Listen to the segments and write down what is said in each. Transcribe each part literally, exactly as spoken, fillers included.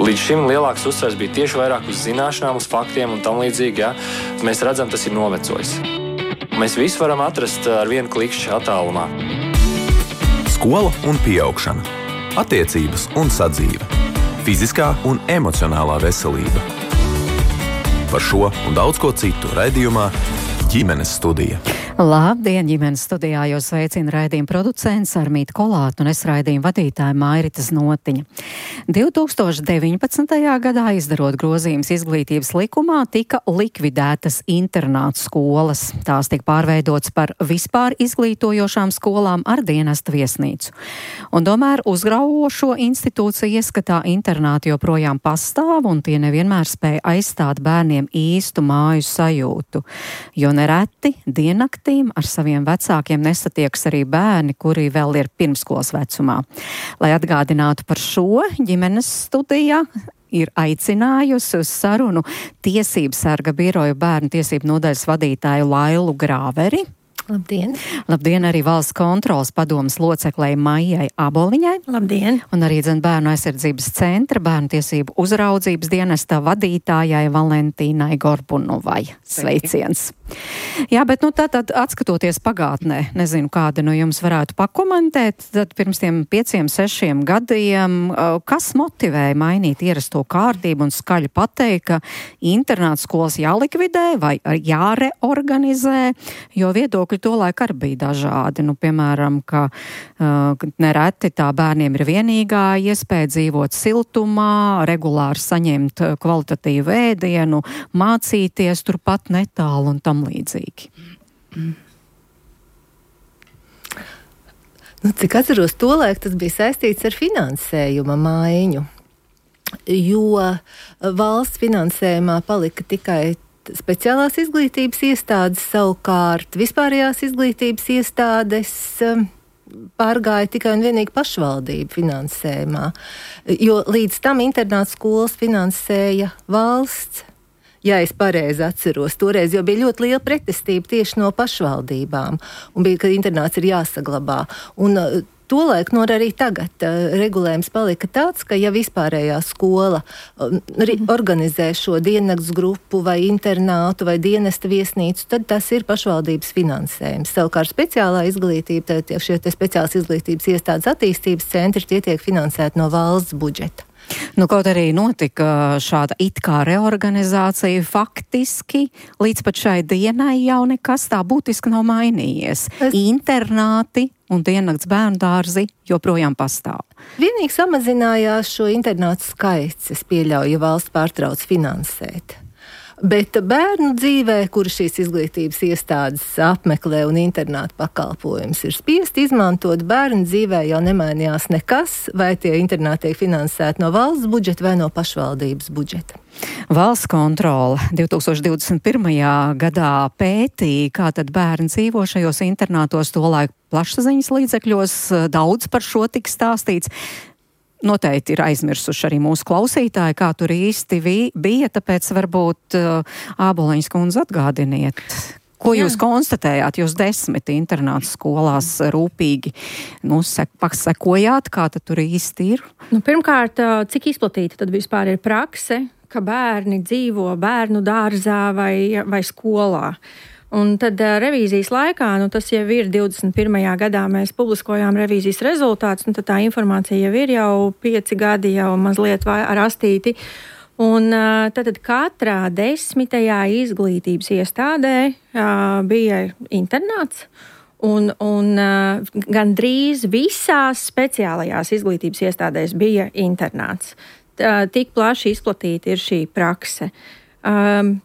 Līdz šim lielāks uzsvers bija tieši vairāk uz zināšanām, uz faktiem un tam līdzīgi. Ja? Mēs redzam, tas ir novecojis. Mēs visu varam atrast ar vienu klikšķi attālumā. Skola un pieaugšana. Attiecības un sadzīve. Fiziskā un emocionālā veselība. Par šo un daudz ko citu raidījumā Ģimenes studija. Labdien, ģimenes studijā jūs sveicina raidījuma producents Armīta Kolāta un es raidījuma vadītāja Mairita Znotiņa. divi tūkstoši deviņpadsmitajā gadā, izdarot grozījumus izglītības likumā, tika likvidētas internātu skolas. Tās tika pārveidotas par vispār izglītojošām skolām ar dienesta viesnīcu. Un tomēr uzraujošo institūciju ieskatā internāti joprojām pastāv un tie nevienmēr spēja aizstāt bērniem īstu māju sajūtu, jo nereti diennaktī ar saviem vecākiem nesatiekas arī bērni, kuri vēl ir pirmskolas vecumā. Lai atgādinātu par šo, ģimenes studijā ir aicinājusi uz sarunu Tiesību sarga biroja bērnu tiesību nodaļas vadītāju Lailu Grāveri. Labdien! Labdien arī valsts kontrolas padomes loceklei Maijai Aboliņai. Labdien! Un arī dzen bērnu aizsardzības centra bērnu tiesību uzraudzības dienesta vadītājai Valentīnai Gorbunovai. Sveiciens! Jā, bet nu tātad atskatoties pagātnē, nezinu, kāda no jums varētu pakomentēt, tad pirms tiem pieciem, sešiem gadiem, kas motivēja mainīt ierasto kārtību un skaļi pateikt, ka internātu skolas jālikvidē vai jāreorganizē, jo viedokļi tolaik arī bija dažādi. Nu, piemēram, ka uh, nereti tā bērniem ir vienīgā iespēja dzīvot siltumā, regulāri saņemt kvalitatīvu ēdienu, mācīties turpat netālu un tam līdzīgi. Nu, cik atceros, tolaik tas bija saistīts ar finansējuma maiņu, jo valsts finansējumā palika tikai speciālās izglītības iestādes, savukārt vispārējās izglītības iestādes pārgāja tikai un vienīgi pašvaldību finansējumā, jo līdz tam internātu skolas finansēja valsts. Ja es pareizi atceros, toreiz jau bija ļoti liela pretestība tieši no pašvaldībām, un bija, ka internāts ir jāsaglabā. Un tolaik, no arī tagad regulējums palika tāds, ka ja vispārējā skola organizē šo diennakts grupu vai internātu vai dienesta viesnīcu, tad tas ir pašvaldības finansējums. Savukārt speciālā izglītība, tad šie speciālās izglītības iestādes attīstības centri, tie tiek finansēti no valsts budžeta. Nu, kaut arī notika šāda it kā reorganizācija, faktiski līdz pat šai dienai jau nekas tā būtiski nav mainījies. Es... Internāti un diennakts bērnu dārzi joprojām pastāv. Vienīgi samazinājās šo internātu skaits, es pieļauju, ja valsts pārtrauc finansēt. Bet bērnu dzīvē, kur šīs izglītības iestādes apmeklē un internāta pakalpojums ir spiest izmantot, bērnu dzīvē jau nemainījās nekas, vai tie internāti tiek finansēti no valsts budžeta vai no pašvaldības budžeta. Valsts kontrole divi tūkstoši divdesmit pirmajā gadā pētīja, kā tad bērni dzīvo šajos internātos, tolaik plašsaziņas līdzekļos, daudz par šo tik stāstīts. Noteikti ir aizmirsuši arī mūsu klausītāji, kā tur īsti bija, tāpēc varbūt uh, Āboliņas kundze atgādiniet. Ko jūs Jā. konstatējāt? Jūs desmit internātu skolās rūpīgi nu, sek, sekojāt, kā tad tur īsti ir? Nu, pirmkārt, cik izplatīta tad vispār ir prakse, ka bērni dzīvo bērnu dārzā vai, vai skolā? Un tad uh, revīzijas laikā, nu tas jau ir divdesmit pirmajā gadā, mēs publiskojām revīzijas rezultātus, un tad tā informācija jau ir jau pieci gadi, jau mazliet ar astīti. Un uh, tad, tad katrā desmitajā izglītības iestādē uh, bija internāts, un, un uh, gandrīz visās speciālajās izglītības iestādēs bija internāts. Tā, tik plaši izplatīta ir šī prakse. Um,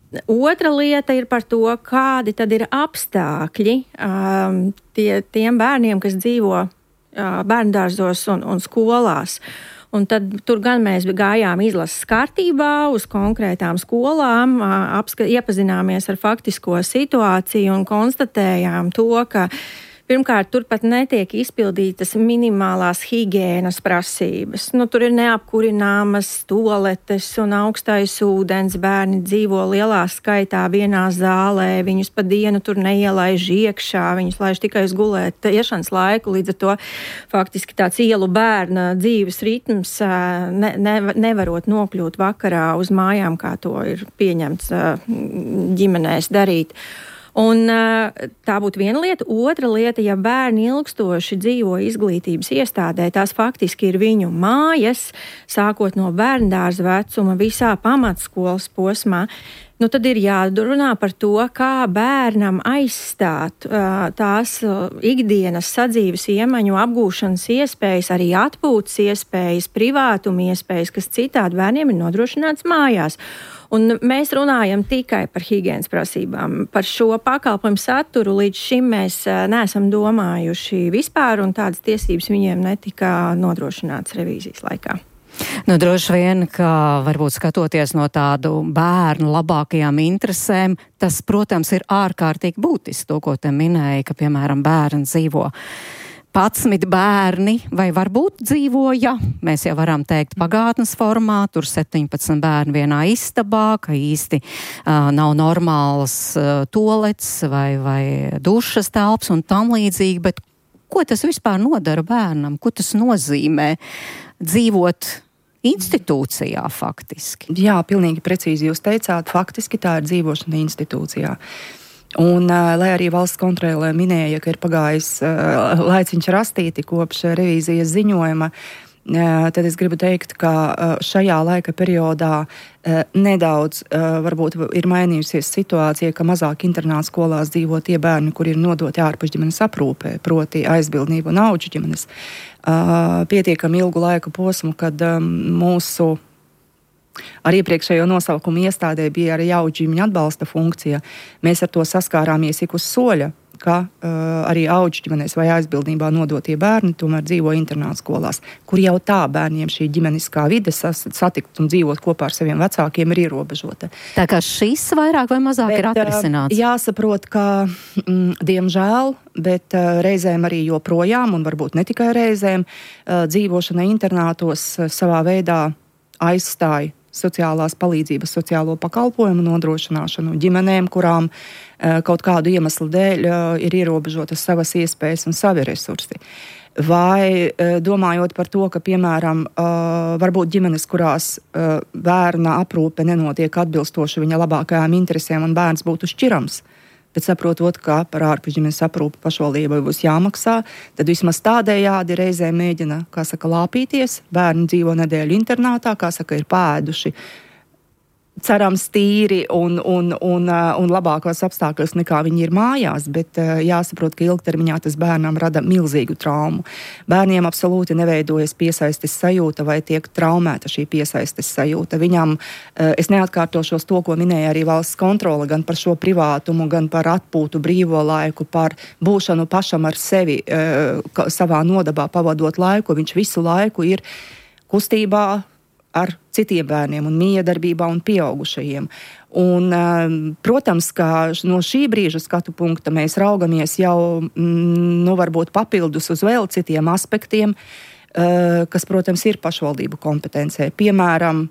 Otra lieta ir par to, kādi tad ir apstākļi um, tie, tiem bērniem, kas dzīvo uh, bērndārzos un, un skolās. Un tad tur gan mēs gājām izlases kārtībā uz konkrētām skolām, uh, apska, iepazināmies ar faktisko situāciju un konstatējām to, ka Pirmkārt, turpat netiek izpildītas minimālās higienas prasības. Nu, tur ir neapkurināmas toaletes un augstais ūdens, bērni dzīvo lielā skaitā vienā zālē, viņus pa dienu tur neielaiž iekšā, viņus laiž tikai uz gulēt iešanas laiku, līdz ar to faktiski tāds ielu bērna dzīves ritms ne, ne, nevarot nokļūt vakarā uz mājām, kā to ir pieņemts ģimenēs darīt. Un tā būtu viena lieta. Otra lieta, ja bērni ilgstoši dzīvo izglītības iestādē, tās faktiski ir viņu mājas, sākot no bērndārza vecuma visā pamatskolas posmā, nu tad ir jādurunā par to, kā bērnam aizstāt uh, tās uh, ikdienas sadzīves iemaņu apgūšanas iespējas, arī atpūtas iespējas, privātuma iespējas, kas citādi bērniem ir nodrošināts mājās. Un mēs runājam tikai par higienas prasībām. Par šo pakalpojumu saturu līdz šim mēs neesam domājuši vispār, un tādas tiesības viņiem netika nodrošināts revīzijas laikā. Nu, droši vien, ka varbūt skatoties no tādu bērnu labākajām interesēm, tas, protams, ir ārkārtīgi būtiski, to, ko te minēja, ka, piemēram, bērni dzīvo padsmit bērni, vai varbūt dzīvoja, mēs jau varam teikt pagātnes formā, tur septiņpadsmit bērni vienā istabā, ka īsti uh, nav normālas uh, toalets vai, vai dušas telpas un tam līdzīgi, bet ko tas vispār nodara bērnam? Ko tas nozīmē dzīvot institūcijā faktiski? Jā, pilnīgi precīzi jūs teicāt, faktiski tā ir dzīvošana institūcijā. Un, lai arī valsts kontrole minēja, ka ir pagājis uh, laiciņš rastīti kopš revīzijas ziņojuma, uh, tad es gribu teikt, ka uh, šajā laika periodā uh, nedaudz uh, varbūt ir mainījusies situācija, ka mazāk internāta skolās dzīvo tie bērni, kuri ir nodoti ārpus ģimenes aprūpē, proti aizbildnību un auģu ģimenes. Uh, pietiekami ilgu laika posmu, kad um, mūsu ar iepriekšējo nosaukumu iestādē bija arī auģu ģimeņu atbalsta funkcija. Mēs ar to saskārāmies ik uz soļa, ka uh, arī auģu ģimenēs vai aizbildnībā nodotie bērni tomēr dzīvo internāta skolās, kur jau tā bērniem šī ģimeniskā vide sas, satikt un dzīvot kopā ar saviem vecākiem ir ierobežota. Tā kā šis vairāk vai mazāk bet, ir atrisināts? Uh, jāsaprot, ka mm, diemžēl, bet uh, reizēm arī joprojām, un varbūt ne tikai reizēm, uh, dzīvošana internātos uh, savā veidā aizstāja sociālās palīdzības, sociālo pakalpojumu nodrošināšanu ģimenēm, kurām uh, kaut kādu iemeslu dēļ uh, ir ierobežotas savas iespējas un savi resursi. Vai uh, domājot par to, ka, piemēram, uh, varbūt ģimenes, kurās uh, bērna aprūpe nenotiek atbilstoši viņa labākajām interesēm un bērns būtu šķirams, bet saprotot, ka par ārpusģimenes aprūpi pašvaldībai būs jāmaksā, tad vismaz tādējādi reizē mēģina, kā saka, lāpīties. Bērni dzīvo nedēļu internātā, kā saka, ir pēduši cerams tīri un, un, un, un labākos apstākļos nekā viņi ir mājās, bet jāsaprot, ka ilgtermiņā tas bērnam rada milzīgu traumu. Bērniem absolūti neveidojas piesaistes sajūta vai tiek traumēta šī piesaistes sajūta. Viņam, es neatkārtošos to, ko minēja arī valsts kontrole, gan par šo privātumu, gan par atpūtu brīvo laiku, par būšanu pašam ar sevi, savā nodabā pavadot laiku. Viņš visu laiku ir kustībā ar citiem bērniem un miedarbībā un pieaugušajiem. Un, protams, ka no šī brīža skatu punkta mēs raugamies jau, nu, varbūt papildus uz vēl citiem aspektiem, kas, protams, ir pašvaldību kompetencē. Piemēram,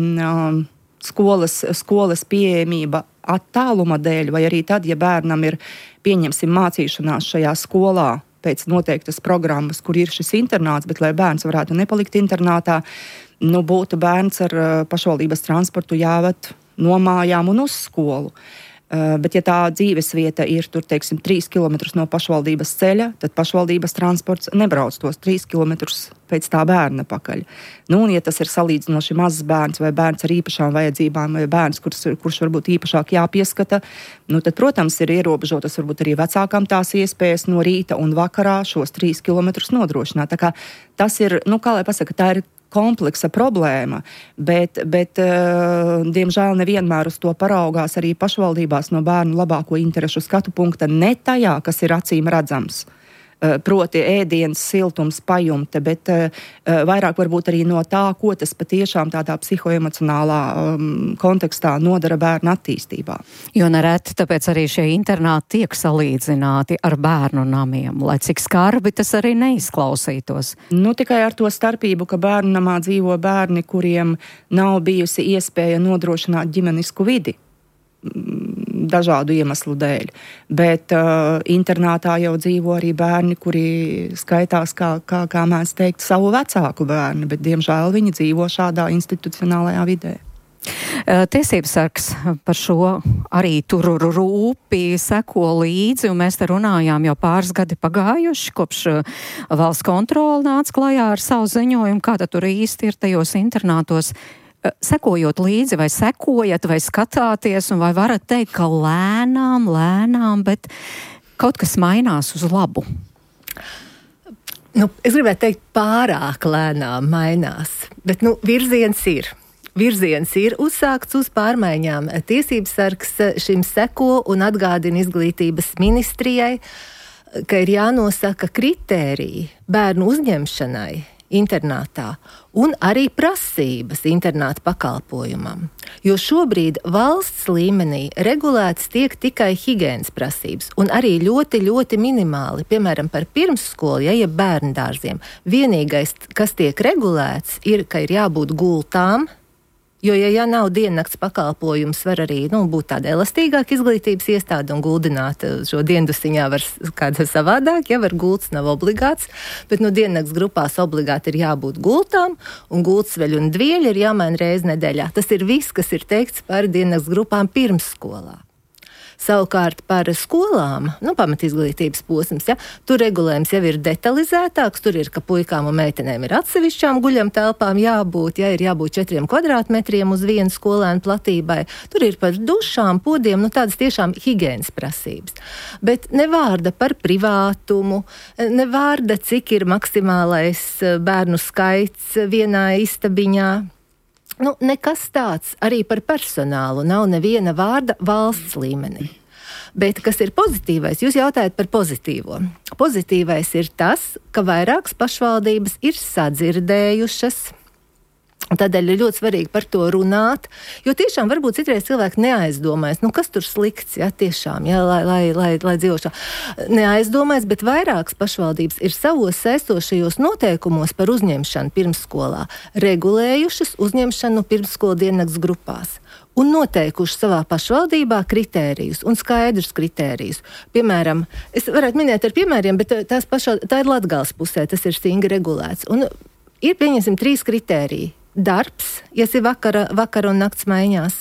skolas, skolas pieejamība attāluma dēļ, vai arī tad, ja bērnam ir, pieņemsim, mācīšanās šajā skolā pēc noteiktas programmas, kur ir šis internāts, bet lai bērns varētu nepalikt internātā, nu, būtu bērns ar uh, pašvaldības transportu jāved no mājām un uz skolu. Uh, bet ja tā dzīves vieta ir tur, teiksim, trīs kilometrus no pašvaldības ceļa, tad pašvaldības transports nebrauc tos trīs kilometrus pēc tā bērna pakaļ. Nu, un ja tas ir salīdzinoši mazs bērns vai bērns ar īpašām vajadzībām vai bērns, kurš, kurš varbūt īpašāk jāpieskata, nu, tad, protams, ir ierobežotas varbūt arī vecākām tās iespējas no rīta un vakarā šos trīs kilometrus nodrošināt. Tā kā tas ir, nu, kā lai pasaka, tā ir kompleksa problēma, bet, bet uh, diemžēl nevienmēr uz to paraugās arī pašvaldībās no bērnu labāko interešu skatu punkta, ne tajā, kas ir acīm redzams. proti ēdienas, siltums, pajumte, bet vairāk varbūt arī no tā, ko tas patiešām tādā psihoemocionālā um, kontekstā nodara bērnu attīstībā. Jo nereti tāpēc arī šie internāti tiek salīdzināti ar bērnu namiem, lai cik skarbi tas arī neizklausītos. Nu, tikai ar to starpību, ka bērnu namā dzīvo bērni, kuriem nav bijusi iespēja nodrošināt ģimenisku vidi dažādu iemeslu dēļ. Bet uh, internātā jau dzīvo arī bērni, kuri skaitās, kā, kā, kā mēs teikt, savu vecāku bērni, bet diemžēl viņi dzīvo šādā institucionālajā vidē. Tiesības sargs par šo arī tur rūpi seko līdzi, un mēs te runājām jau pāris gadi pagājuši, kopš valsts kontrole nāca klajā ar savu ziņojumu, kā tad tur īsti ir tajos internātos. Sekojot līdzi, vai sekojat, vai skatāties, un vai varat teikt, ka lēnām, lēnām, bet kaut kas mainās uz labu? Nu, es gribētu teikt, pārāk lēnām mainās, bet nu, virziens ir. Virziens ir uzsākts uz pārmaiņām. Tiesības sargs šim seko un atgādina izglītības ministrijai, ka ir jānosaka kritēriji bērnu uzņemšanai internātā un arī prasības internāta pakalpojumam. Jo šobrīd valsts līmenī regulēts tiek tikai higienas prasības un arī ļoti, ļoti minimāli. Piemēram, par pirmsskolu, ja, ja bērndārziem. Vienīgais, kas tiek regulēts, ir, ka ir jābūt gultām. Jo, ja, ja nav diennakts pakalpojums, var arī nu, būt tāda elastīgāka izglītības iestāde un guldināt šo diendusiņā var kāda savādāk, ja var gults nav obligāts, bet nu, diennakts grupās obligāti ir jābūt gultām, un gultsveļu un dvieļi ir jāmaina reizi nedēļā. Tas ir viss, kas ir teikts par diennakts grupām pirmsskolā. Savukārt par skolām, nu, pamatizglītības posms, ja, tur regulējums jau ir detalizētāks, tur ir, ka puikām un meitenēm ir atsevišķām guļam telpām jābūt, ja ir jābūt četriem kvadrātmetriem uz vienu skolēnu platībai, tur ir par dušām, podiem, nu, tādas tiešām higienas prasības. Bet ne vārda par privātumu, ne vārda, cik ir maksimālais bērnu skaits vienā istabiņā. Nu, nekas tāds arī par personālu nav neviena vārda valsts līmenī. Bet kas ir pozitīvais? Jūs jautājat par pozitīvo. Pozitīvais ir tas, ka vairākas pašvaldības ir sadzirdējušas. Tādēļ ir ļoti svarīgi par to runāt, jo tiešām varbūt citreiz cilvēki neaizdomājas, nu kas tur slikts, ja, tiešām, ja, lai, lai, lai, lai dzīvošā. Neaizdomājas, bet vairākas pašvaldības ir savos saistošajos noteikumos par uzņemšanu pirmsskolā regulējušas uzņemšanu pirmsskolu diennakts grupās un noteikuši savā pašvaldībā kritērijus un skaidrus kritērijus. Piemēram, es varētu minēt ar piemēriem, bet tās pašā, tā ir Latgales pusē, tas ir stingri regulēts. Un ir, pieņemsim, trīs kritēriji. Darbs, ja ir vakara, vakara un nakts maiņās.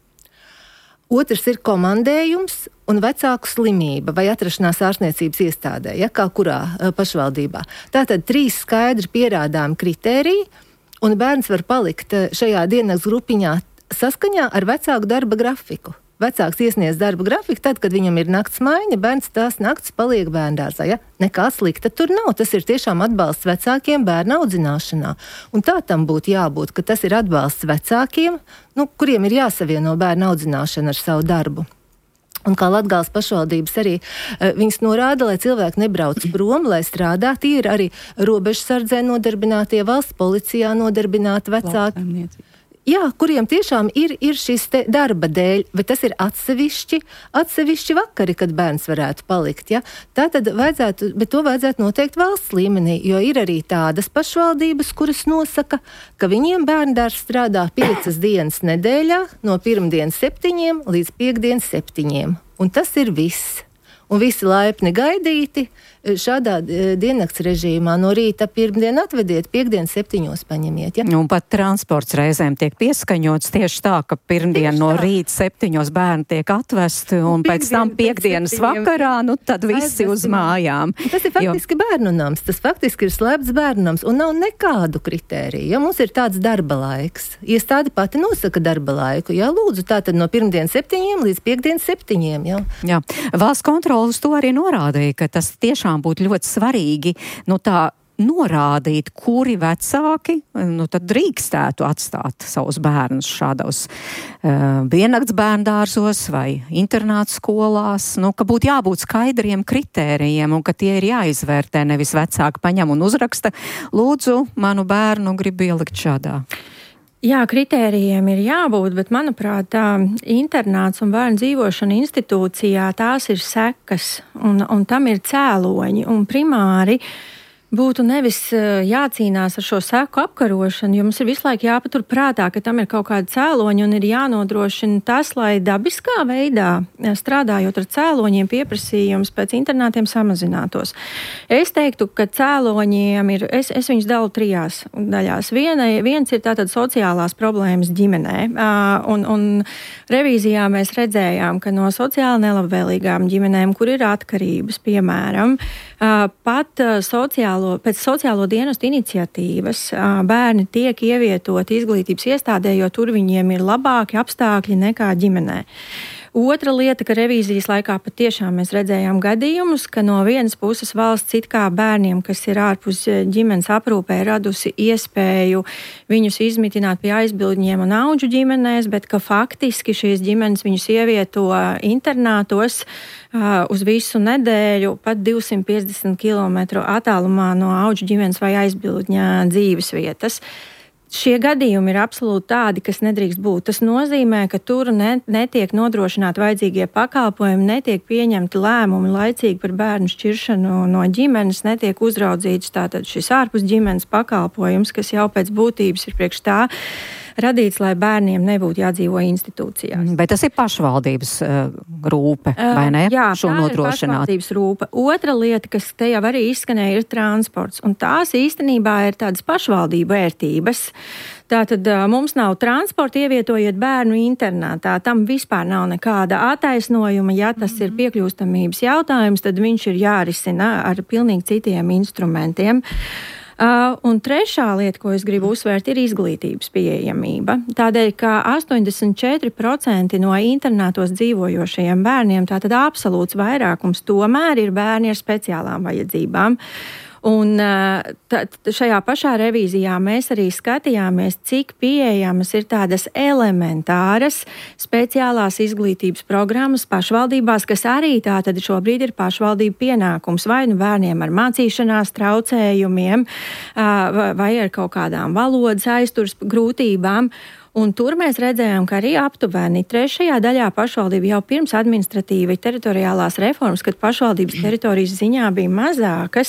Otrs ir komandējums un vecāku slimība vai atrašanās ārstniecības iestādē, ja, kā kurā pašvaldībā. Tātad trīs skaidri pierādāmi kritēriji, un bērns var palikt šajā diennakts grupiņā saskaņā ar vecāku darba grafiku. Vecāks iesniedz darba grafiku, tad, kad viņam ir nakts maiņa, bērns tās nakts paliek bērndārzā. Ja? Nekā slikta tur nav. Tas ir tiešām atbalsts vecākiem bērnu audzināšanā. Un tā tam būtu jābūt, ka tas ir atbalsts vecākiem, nu, kuriem ir jāsavieno bērnu audzināšana ar savu darbu. Un kā Latgales pašvaldības arī viņas norāda, lai cilvēki nebrauc prom, lai strādā, tie ir arī robežsardzē nodarbinātie, valsts policijā nodarbināti vecāki. Jā, kuriem tiešām ir, ir šis te darba dēļ, bet tas ir atsevišķi, atsevišķi vakari, kad bērns varētu palikt. Ja? Tā tad vajadzētu, bet to vajadzētu noteikt valsts līmenī, jo ir arī tādas pašvaldības, kuras nosaka, ka viņiem bērndārs strādā piecas dienas nedēļā, no pirmdienas septiņiem līdz piekdienas septiņiem. Un tas ir viss. Un visi laipni gaidīti šādā diennakts režīmā. No rīta pirmdien atvediet, piekdien septiņos paņemiet. Ja? Un pat transports reizēm tiek pieskaņots tieši tā, ka pirmdien no rīta septiņos bērni tiek atvesti un, un pēc tam piekdienas vakarā, nu tad visi uz mājām. Tas ir faktiski jo... bērnu nams, tas faktiski ir slēpts bērnu nams un nav nekādu kritēriju. Ja mums ir tāds darba laiks, iestāde pati nosaka darba laiku, jā, lūdzu, tātad no pirmdienas septiņiem līdz piekdienas septiņiem. Jā, jā. Valsts kontrole uz to arī norādīja, ka tas tiešām būtu ļoti svarīgi, nu tā norādīt, kuri vecāki nu, tad drīkstētu atstāt savus bērnus šādos uh, viennakts bērndārzos vai internātu skolās, nu, ka būtu jābūt skaidriem kritērijiem un ka tie ir jāizvērtē, nevis vecāki paņem un uzraksta, lūdzu, manu bērnu grib ielikt šādā. Jā, kritērijiem ir jābūt, bet, manuprāt, tā internāts un bērnu dzīvošana institūcijā tās ir sekas, un, un tam ir cēloņi, un primāri būtu nevis jācīnās ar šo seku apkarošanu, jo mums ir visu laiku jāpatur prātā, ka tam ir kaut kāda cēloņa un ir jānodrošina tas, lai dabiskā veidā, strādājot ar cēloņiem, pieprasījums pēc internātiem samazinātos. Es teiktu, ka cēloņiem ir, es, es viņus dalu trijās daļās. Viena, viens ir tātad sociālās problēmas ģimenē, un, un revīzijā mēs redzējām, ka no sociāli nelabvēlīgām ģimenēm, kur ir atkarības, piemēram, pat sociālo pēc sociālo dienestu iniciatīvas bērni tiek ievietoti izglītības iestādē, jo tur viņiem ir labāki apstākļi nekā ģimenē. Otra lieta, ka revīzijas laikā patiešām mēs redzējām gadījumus, ka no vienas puses valsts it kā bērniem, kas ir ārpus ģimenes aprūpē, radusi iespēju viņus izmitināt pie aizbildņiem un audžu ģimenēs, bet ka faktiski šīs ģimenes viņus ievieto internātos uh, uz visu nedēļu pat divsimt piecdesmit kilometru attālumā no audžu ģimenes vai aizbildņa dzīves vietas. Šie gadījumi ir absolūti tādi, kas nedrīkst būt. Tas nozīmē, ka tur ne, netiek nodrošināti vajadzīgie pakalpojumi, netiek pieņemti lēmumi laicīgi par bērnu šķiršanu no ģimenes, netiek uzraudzīts tātad šis ārpus ģimenes pakalpojums, kas jau pēc būtības ir priekš tā radīts, lai bērniem nebūtu jādzīvo institūcijās. Bet tas ir pašvaldības uh, rūpe, vai ne? Jā, šo tā nodrošināt. Ir pašvaldības rūpe. Otra lieta, kas te jau arī izskanēja, ir transports. Un tās īstenībā ir tādas pašvaldību vērtības. Tātad mums nav transporta, ievietojiet bērnu internātā. Tam vispār nav nekāda attaisnojuma. Ja tas ir piekļūstamības jautājums, tad viņš ir jārisina ar pilnīgi citiem instrumentiem. Uh, un trešā lieta, ko es gribu uzsvērt, ir izglītības pieejamība. Tādēļ, ka astoņdesmit četri procenti no internātos dzīvojošajiem bērniem, tātad absolūts vairākums, tomēr ir bērni ar speciālām vajadzībām. Un tā, šajā pašā revīzijā mēs arī skatījāmies, cik pieejamas ir tādas elementāras speciālās izglītības programmas pašvaldībās, kas arī tātad šobrīd ir pašvaldību pienākums vai nu bērniem ar mācīšanās traucējumiem vai ar kaut kādām valodas aizturs grūtībām. Un tur mēs redzējām, ka arī aptuveni trešajā daļā pašvaldība jau pirms administratīvi teritoriālās reformas, kad pašvaldības teritorijas ziņā bija mazākas,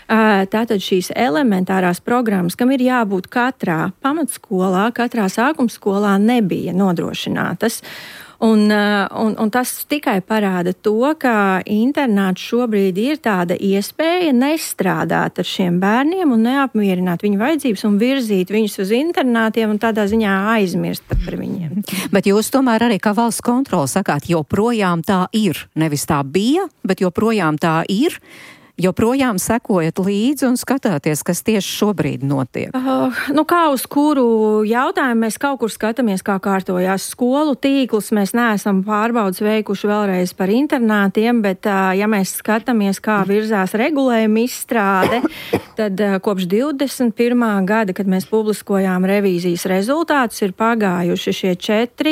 tātad šīs elementārās programmas, kam ir jābūt katrā pamatskolā, katrā sākumskolā, nebija nodrošinātas. Un, un, un tas tikai parāda to, ka internāts šobrīd ir tāda iespēja nestrādāt ar šiem bērniem un neapmierināt viņu vajadzības un virzīt viņus uz internātiem un tādā ziņā aizmirst par viņiem. Bet jūs tomēr arī kā valsts kontrole sakāt, joprojām tā ir. Nevis tā bija, bet joprojām tā ir. Joprojām sekojat līdzi un skatāties, kas tieši šobrīd notiek? Uh, nu kā uz kuru jautājumu mēs kaut kur skatāmies, kā kārtojās skolu tīklus. Mēs neesam pārbaudas veikuši vēlreiz par internātiem, bet uh, ja mēs skatāmies, kā virzās regulējuma izstrāde, tad uh, kopš divdesmit pirmā gada, kad mēs publiskojām revīzijas rezultātus, ir pagājuši šie četri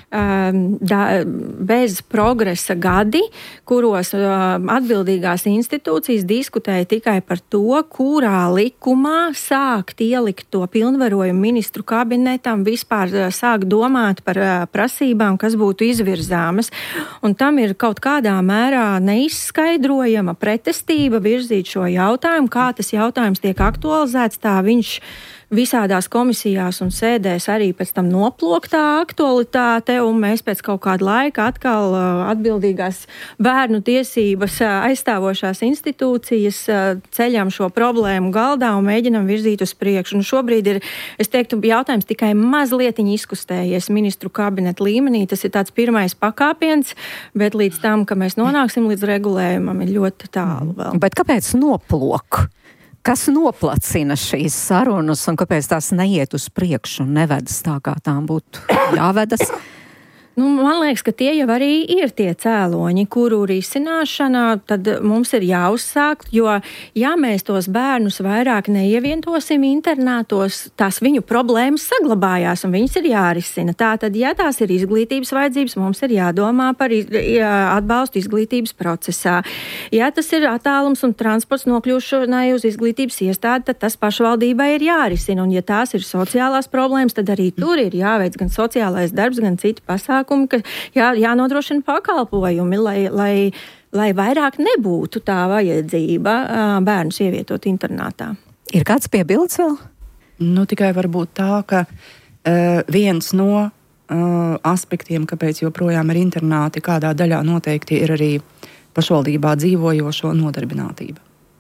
um, da, bez progresa gadi, kuros uh, atbildīgās institūcijas diskutēja tikai par to, kurā likumā sākt ielikt to pilnvarojumu ministru kabinetam, vispār sākt domāt par prasībām, kas būtu izvirzāmas. Un tam ir kaut kādā mērā neizskaidrojama pretestība virzīt šo jautājumu, kā tas jautājums tiek aktualizēts, tā viņš visādās komisijās un sēdēs arī pēc tam noplok tā aktualitāte, un mēs pēc kaut kāda laika atkal atbildīgās bērnu tiesības aizstāvošās institūcijas ceļam šo problēmu galdā un mēģinam virzīt uz priekšu. Un šobrīd ir, es teiktu, jautājums tikai mazlietiņ izkustējies ministru kabineta līmenī. Tas ir tāds pirmais pakāpiens, bet līdz tam, ka mēs nonāksim līdz regulējumam, ir ļoti tālu vēl. Bet kāpēc noplok? Kas noplacina šīs sarunas un kāpēc tās neiet uz priekšu un nevedas tā, kā tām būtu jāvedas? Nu, man liekas, ka tie jau arī ir tie cēloņi, kuru risināšanā tad mums ir jāuzsāk, jo ja mēs tos bērnus vairāk neievientosim internātos, tās viņu problēmas saglabājās un viņas ir jārisina. Tātad, ja tās ir izglītības vajadzības, mums ir jādomā par iz, jā, atbalstu izglītības procesā. Ja tas ir attālums un transports nokļūšanai uz izglītības iestādi, tad tas pašvaldībai ir jārisina. Un ja tās ir sociālās problēmas, tad arī tur ir jāveic gan sociālais darbs, gan citi pasākumi. Ka jā, jānodrošina pakalpojumi, lai, lai, lai vairāk nebūtu tā vajadzība bērnus ievietot internātā. Ir kāds piebildes vēl? Nu, tikai varbūt tā, ka uh, viens no uh, aspektiem, kāpēc joprojām ir internāti, kādā daļā noteikti ir arī pašvaldībā dzīvojošo nodarbinātība.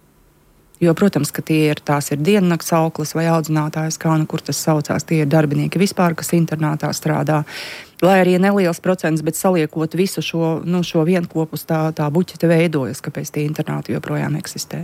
Jo, protams, ka tie ir, tās ir diennakts auklas vai audzinātājs, kā nu kur tas saucās, tie ir darbinieki vispār, kas internātā strādā. Lai arī neliels procents, bet saliekot visu šo, nu, šo vienkopus, tā, tā buķete veidojas, kāpēc tie internāti joprojām eksistē.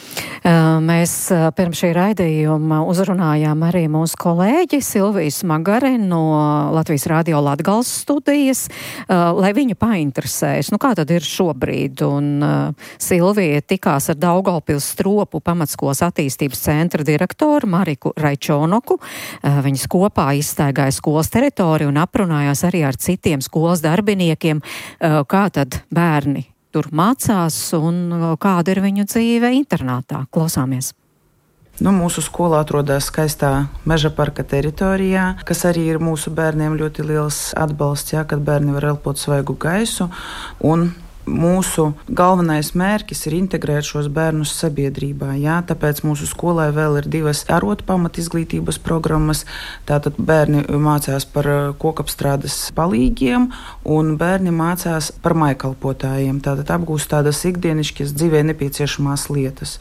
Mēs pirms šī raidījuma uzrunājām arī mūsu kolēģi Silviju Smagari no Latvijas Radio Latgales studijas, lai viņa painteresējas, nu kā tad ir šobrīd. Un Silvija tikās ar Daugavpils Stropu pamatskolas attīstības centra direktoru Mariku Raičonoku. Viņas kopā izstaigāja skolas teritoriju un aprunājās arī ar citiem skolas darbiniekiem, kā tad bērni tur mācās un kāda ir viņu dzīve internātā. Klausāmies. Nu, mūsu skola atrodas skaistā meža parka teritorijā, kas arī ir mūsu bērniem ļoti liels atbalsts, jā, kad bērni var elpot svaigu gaisu. Un mūsu galvenais mērķis ir integrēt šos bērnus sabiedrībā. Jā, tāpēc mūsu skolai vēl ir divas arotu pamatizglītības programmas. Tātad bērni mācās par kokapstrādes palīgiem un bērni mācās par maikalpotājiem. Tātad apgūst tādas ikdienišķas dzīvē nepieciešamās lietas.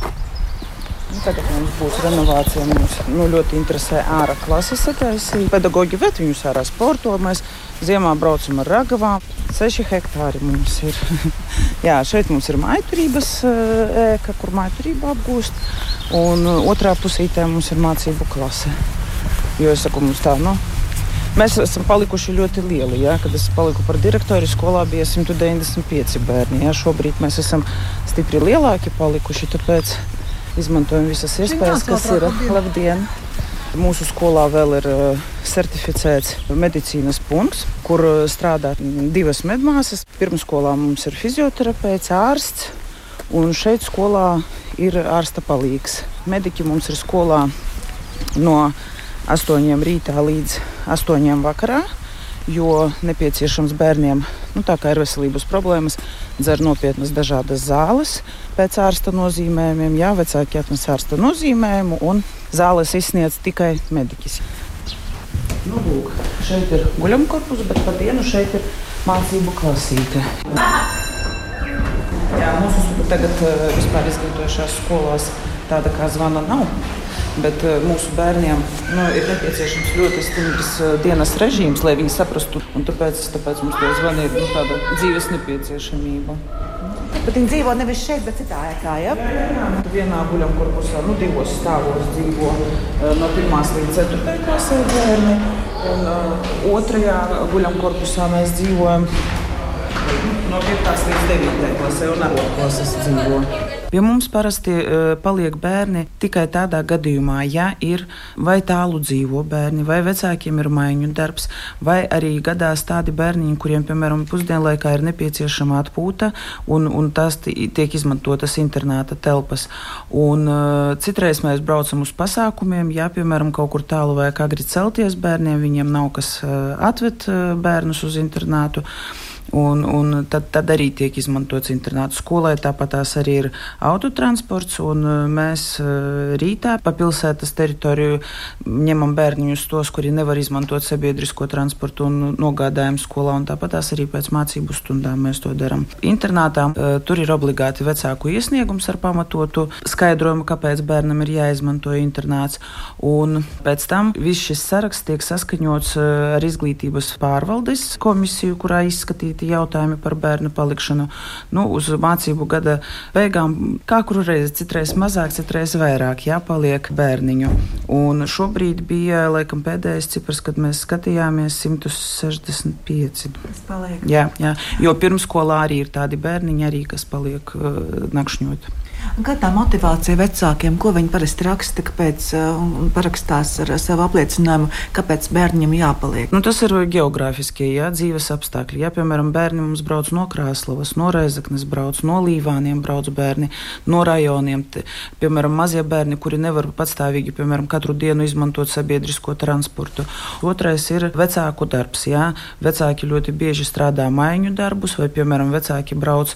Tagad mums būs renovācija. Mums nu, ļoti interesē ārā klases sataisīt. Pedagoģi ved viņus ārā sporto. Mēs ziemā braucam ar ragavām. Seši hektāri mums ir. Jā, šeit mums ir mājturības ēka, kur mājturību apgūst. Un otrā pusītē mums ir mācību klase. Jo es saku, mums tā, nu, mēs esam palikuši ļoti lieli. Jā. Kad es paliku par direktori, skolā bija simt deviņdesmit pieci bērni. Jā. Šobrīd mēs esam stipri lielāki palikuši, tāpēc izmantojam visas iespējas, kas ir. Labdien! Mūsu skolā vēl ir uh, certificēts medicīnas punkts, kur uh, strādā divas medmāsas. Pirmskolā mums ir fizioterapeits, ārsts, un šeit skolā ir ārsta palīgs. Mediķi mums ir skolā no astoņiem rītā līdz astoņiem vakarā, jo nepieciešams bērniem, nu, tā kā ir veselības problēmas, dzer nopietnas dažādas zāles pēc ārsta nozīmējumiem. Jā, vecāki atnes ārsta nozīmējumu un zāles izsniedz tikai mediķis. Nu, lūk, šeit ir guļamkorpus, bet par dienu šeit ir mācību klasīte. Jā, mūsu tagad vispār izglītojušās skolās tāda kā zvana nav. Bet uh, mūsu bērniem nu, ir nepieciešams ļoti stingrs uh, dienas režīms, lai viņi saprastu. Un tāpēc, tāpēc mums tie zvani ir nu, tāda dzīves nepieciešamība. Bet viņi dzīvo nevis šeit, bet citā ēkā, ja? Jā, vienā guļamkorpusā, nu, divos stāvos dzīvo uh, no pirmās līdz ceturtajai klasē bērni. Un uh, otrajā guļamkorpusā mēs dzīvojam no piektās līdz devītajai klasē un arotklases dzīvo. Pie mums parasti uh, paliek bērni tikai tādā gadījumā, ja ir vai tālu dzīvo bērni, vai vecākiem ir maiņu darbs, vai arī gadās tādi bērniņi, kuriem, piemēram, pusdienlaikā ir nepieciešama atpūta, un, un tās tiek izmantotas internāta telpas. Un uh, citreiz mēs braucam uz pasākumiem, ja, piemēram, kaut kur tālu vajag agri celties bērniem, viņiem nav kas uh, atved uh, bērnus uz internātu. Un, un tad, tad arī tiek izmantots internātu skolai, tāpat tās arī ir autotransports, un mēs rītā pa pilsētas teritoriju ņemam bērniņus tos, kuri nevar izmantot sabiedrisko transportu un nogādājam skolā, un tāpat tās arī pēc mācību stundām mēs to daram. Internātā tur ir obligāti vecāku iesniegums ar pamatotu skaidrojumu, kāpēc bērnam ir jāizmanto internāts, un pēc tam viss šis saraksts tiek saskaņots ar izglītības pārvaldes komisiju, kurā izskatīt saistīti jautājumi par bērnu palikšanu. Nu, uz mācību gada beigām kā kuru reizi, citreiz mazāk, citreiz vairāk jāpaliek bērniņu. Un šobrīd bija, laikam, pēdējais cipars, kad mēs skatījāmies simt sešdesmit pieci. Jā, jā, jo pirmskolā arī ir tādi bērniņi, arī, kas paliek uh, nakšņot. Kāda tā motivācija vecākiem, ko viņi parasti raksta, kāpēc un parakstās ar savu apliecinājumu, kāpēc bērniem jāpaliek? Nu, tas ir geogrāfiskie, jā, dzīves apstākļi. Jā, piemēram, bērni mums brauc no Krāslavas, no Rēzeknes brauc, no Līvāniem brauc bērni, no rajoniem. Te, piemēram, mazie bērni, kuri nevar patstāvīgi, piemēram, katru dienu izmantot sabiedrisko transportu. Otrais ir vecāku darbs, jā. Vecāki ļoti bieži strādā maiņu darbus, vai, piemēram, vecāki brauc,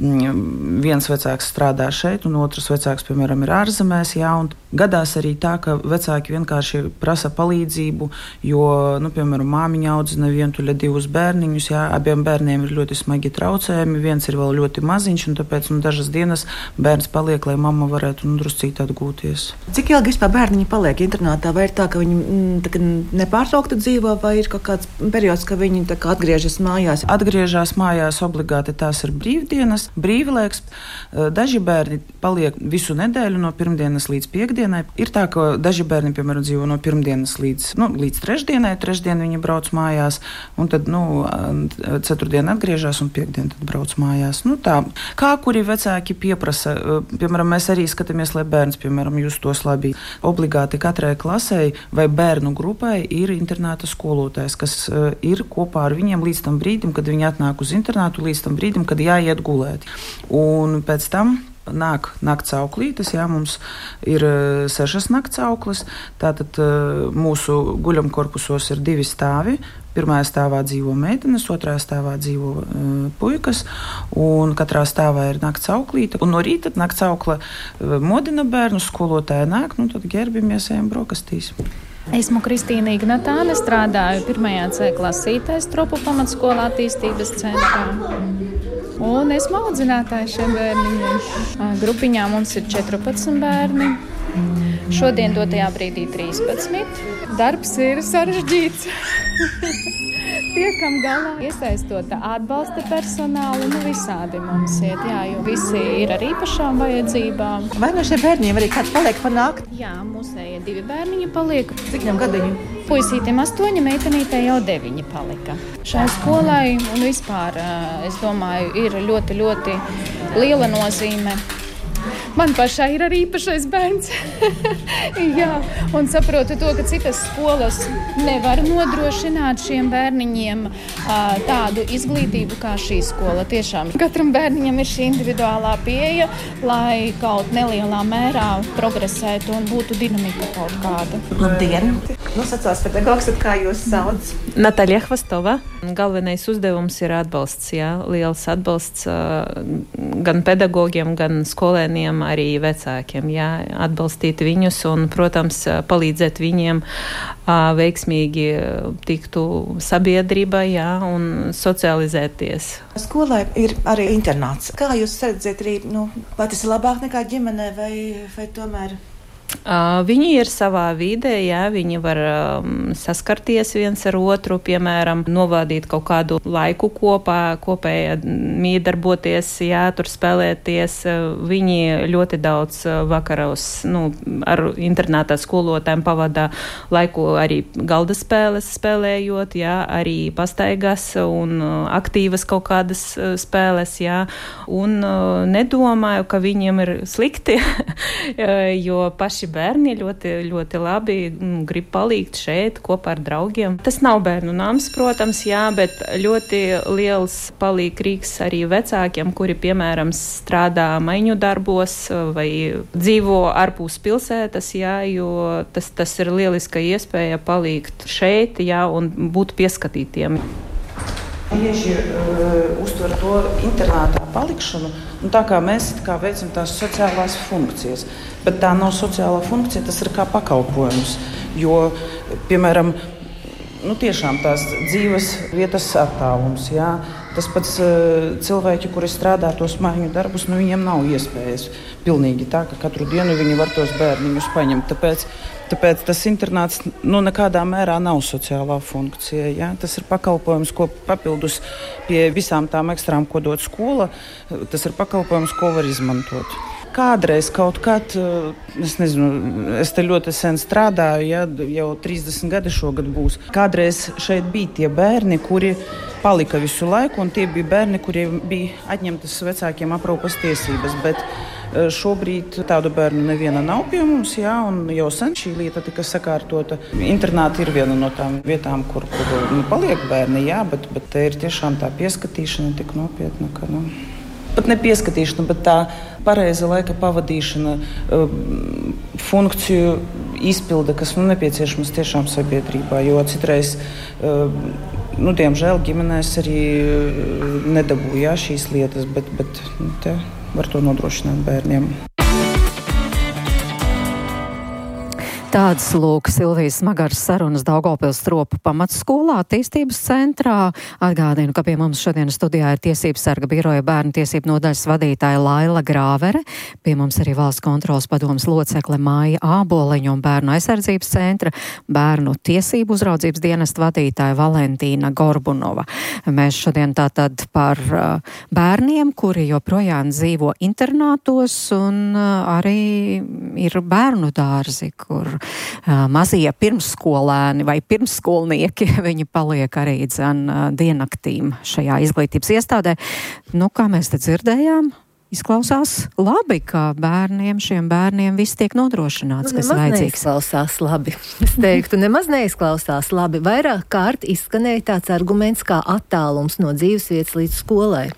viens vecāks strādā šeit, un otrs vecāks, piemēram, ir ārzemēs, jā, un gadās arī tā, ka vecāki vienkārši prasa palīdzību, jo, nu, piemēram, māmiņa audzina vientuļa divus bērniņus, jā, abiem bērniem ir ļoti smagi traucējumi, viens ir vēl ļoti maziņš, un tāpēc, nu, dažas dienas bērns paliek, lai mamma varētu, nu, druscīt atgūties. Cik ilgi vispār bērniņi paliek internātā, vai ir tā, ka viņi mm, tā, ka nepārtraukti dzīvo, vai ir kaut kāds periods, ka viņi tā kā atgriežas mājās? Atgriežas mājās obligāti, tās ir brīvdienas, brīvlaiks. Daži bērni paliek visu nedēļu no pirmdienas līdz piekdienai. Ir tā, ka daži bērni, piemēram, dzīvo no pirmdienas līdz, nu, līdz trešdienai, trešdien viņi brauc mājās, un tad, nu, ceturtdien atgriežas un piekdien tad brauc mājās. Nu, tā, kā kuri vecāki pieprasa, piemēram, mēs arī skatāmies, lai bērns, piemēram, justos labi. Obligāti katrai klasei vai bērnu grupai ir internāta skolotājs, kas ir kopā ar viņiem līdz tam brīdim, kad viņi atnāk uz internātu, līdz tam brīdim, kad jāiet gulēt. Un pēc tam nāk nakts auklītes, jā, mums ir sešas nakts auklas, tātad mūsu guļamkorpusos ir divi stāvi. Pirmajā stāvā dzīvo meitenes, otrajā stāvā dzīvo uh, puikas, un katrā stāvā ir nakts auklīte. Un no rīta nakts aukla uh, modina bērnus, skolotāja nāk, nu tad ģērbamies, ejam brokastīs. Esmu Kristīna Ignatāne, strādāju pirmajā C klasītē Stropu pamatskolā attīstības centrā. Un esmu audzinātāja šiem bērniņiem. Grupiņā mums ir četrpadsmit bērni. Šodien dotajā brīdī trīspadsmit. Darbs ir sarežģīts. Tiekam galā, iesaistot atbalsta personālu, nu visādi mums iet, jā, jo visi ir ar īpašām vajadzībām. Vai no šiem bērniem arī kāds paliek pa nakti? Jā, mūsējie divi bērniņi paliek. Cik viņam gadiņu? Puisītiem astoņi, meitenītē jau deviņi palika. Šai skolai un vispār, es domāju, ir ļoti, ļoti liela nozīme. Man pašai ir arī īpašais bērns. Jā, un saprotu to, ka citas skolas nevar nodrošināt šiem bērniņiem uh, tādu izglītību kā šī skola. Tiešām katram bērniņam ir šī individuālā pieeja, lai kaut nelielā mērā progresētu un būtu dinamika kaut kāda. Labdien! Nu, sacās pedagogs, tad kā jūs sauc? Natāļa Hvastova. Galvenais uzdevums ir atbalsts, jā, liels atbalsts uh, gan pedagogiem, gan skolēniem, arī vecākiem, jā, atbalstīt viņus un, protams, palīdzēt viņiem uh, veiksmīgi tiktu sabiedrībā, jā, un socializēties. Skolai ir arī internāts. Kā jūs redzat, arī, nu, vai tas ir labāk nekā ģimenē, vai, vai tomēr? Uh, viņi ir savā vidē, jā, viņi var um, saskarties viens ar otru, piemēram, novadīt kaut kādu laiku kopā, kopēji mīdarboties, jā, tur spēlēties. Viņi ļoti daudz vakaros, nu, ar internātā skolotājiem pavadā laiku arī galda spēles spēlējot, jā, arī pastaigas un aktīvas kaut kādas spēles, jā, un uh, nedomāju, ka viņiem ir slikti, jo paši bērni ļoti, ļoti labi grib palikt šeit kopā ar draugiem. Tas nav bērnu nams, protams, jā, bet ļoti liels palīk rīks arī vecākiem, kuri, piemēram, strādā maiņu darbos vai dzīvo ārpus pilsētas, jā, jo tas, tas ir lieliska iespēja palikt šeit, jā, un būt pieskatītiem. Tieši uh, uztver to internātā palikšanu, un tā kā mēs kā veicam tās sociālās funkcijas, bet tā nav sociālā funkcija, tas ir kā pakalpojums, jo, piemēram, nu tiešām tās dzīves vietas attālums, jā, Tas pats cilvēki, kuri strādā tos mājiņu darbus, nu viņiem nav iespējas pilnīgi tā, ka katru dienu viņi var tos bērniņus paņemt. Tāpēc, tāpēc tas internāts nu, nekādā mērā nav sociālā funkcija. Ja? Tas ir pakalpojums, ko papildus pie visām tām ekstrām, ko dod skola, tas ir pakalpojums, ko var izmantot. Kādreiz kaut kad, es nezinu, es te ļoti sen strādāju, ja, jau trīsdesmit gadi šogad būs. Kādreiz šeit bija tie bērni, kuri palika visu laiku, un tie bija bērni, kuriem bija atņemtas vecākiem aprūpas tiesības, bet šobrīd tādu bērnu neviena nav pie mums, jā, un jau sen šī lieta tika sakārtota. Internāti ir viena no tām vietām, kur, kur nu, paliek bērni, jā, bet, bet te ir tiešām tā pieskatīšana tik nopietna, ka, nu, pat ne pieskatīšana, bet tā pareiza laika pavadīšana, funkciju izpilde, kas nu, nepieciešams tiešām sabiedrībā, jo citreiz, nu, diemžēl, ģimenēs arī nedabūjā šīs lietas, bet, bet nu, te var to nodrošināt bērniem. Tādas lūk Silvijas Smagaras sarunas Daugavpils Stropu pamatskolā attīstības centrā. Atgādinu, ka pie mums šodien studijā ir Tiesības sarga biroja bērnu tiesību nodaļas vadītāja Laila Grāvere, pie mums arī Valsts kontroles padomes locekle Māja Āboliņa un Bērnu aizsardzības centra bērnu tiesību uzraudzības dienesta vadītāja Valentīna Gorbunova. Mēs šodien tātad par uh, bērniem, kuri joprojām dzīvo internātos, un uh, arī ir bērnu dārzi, kur mazie pirmsskolēni vai pirmsskolnieki, viņi paliek arī dzen diennaktīm šajā izglītības iestādē. Nu, kā mēs te dzirdējām, izklausās labi, ka bērniem, šiem bērniem viss tiek nodrošināts, nu, kas vajadzīgs. Neizklausās labi. Es teiktu, nemaz neizklausās labi. Vairāk kārt izskanēja tāds arguments kā attālums no dzīvesvietas līdz skolai.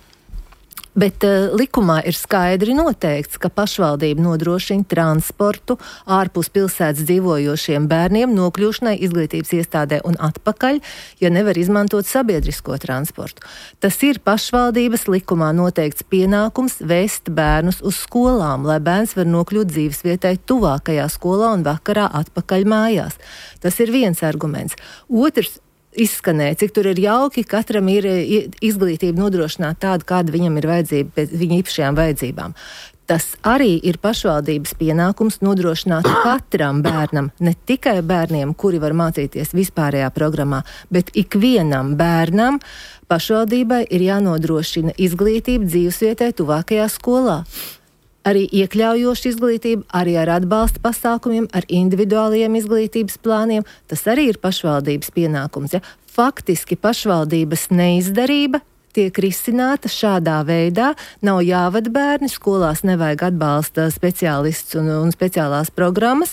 Bet uh, likumā ir skaidri noteikts, ka pašvaldība nodrošina transportu ārpus pilsētas dzīvojošiem bērniem nokļūšanai izglītības iestādē un atpakaļ, ja nevar izmantot sabiedrisko transportu. Tas ir pašvaldības likumā noteikts pienākums vest bērnus uz skolām, lai bērns var nokļūt dzīvesvietai tuvākajā skolā un vakarā atpakaļ mājās. Tas ir viens arguments. Otrs izskanēja, cik tur ir jauki, katram ir izglītība nodrošināt tādu, kāda viņam ir vajadzība pēc viņa īpašajām vajadzībām. Tas arī ir pašvaldības pienākums nodrošināt katram bērnam, ne tikai bērniem, kuri var mācīties vispārējā programmā, bet ikvienam bērnam pašvaldībai ir jānodrošina izglītība dzīvesvietai tuvākajā skolā. Arī iekļaujoša izglītība, arī ar atbalsta pasākumiem, ar individuāliem izglītības plāniem. Tas arī ir pašvaldības pienākums. Ja? Faktiski pašvaldības neizdarība tiek risināta šādā veidā. Nav jāvada bērni, skolās nevajag atbalsta speciālists un, un speciālās programmas.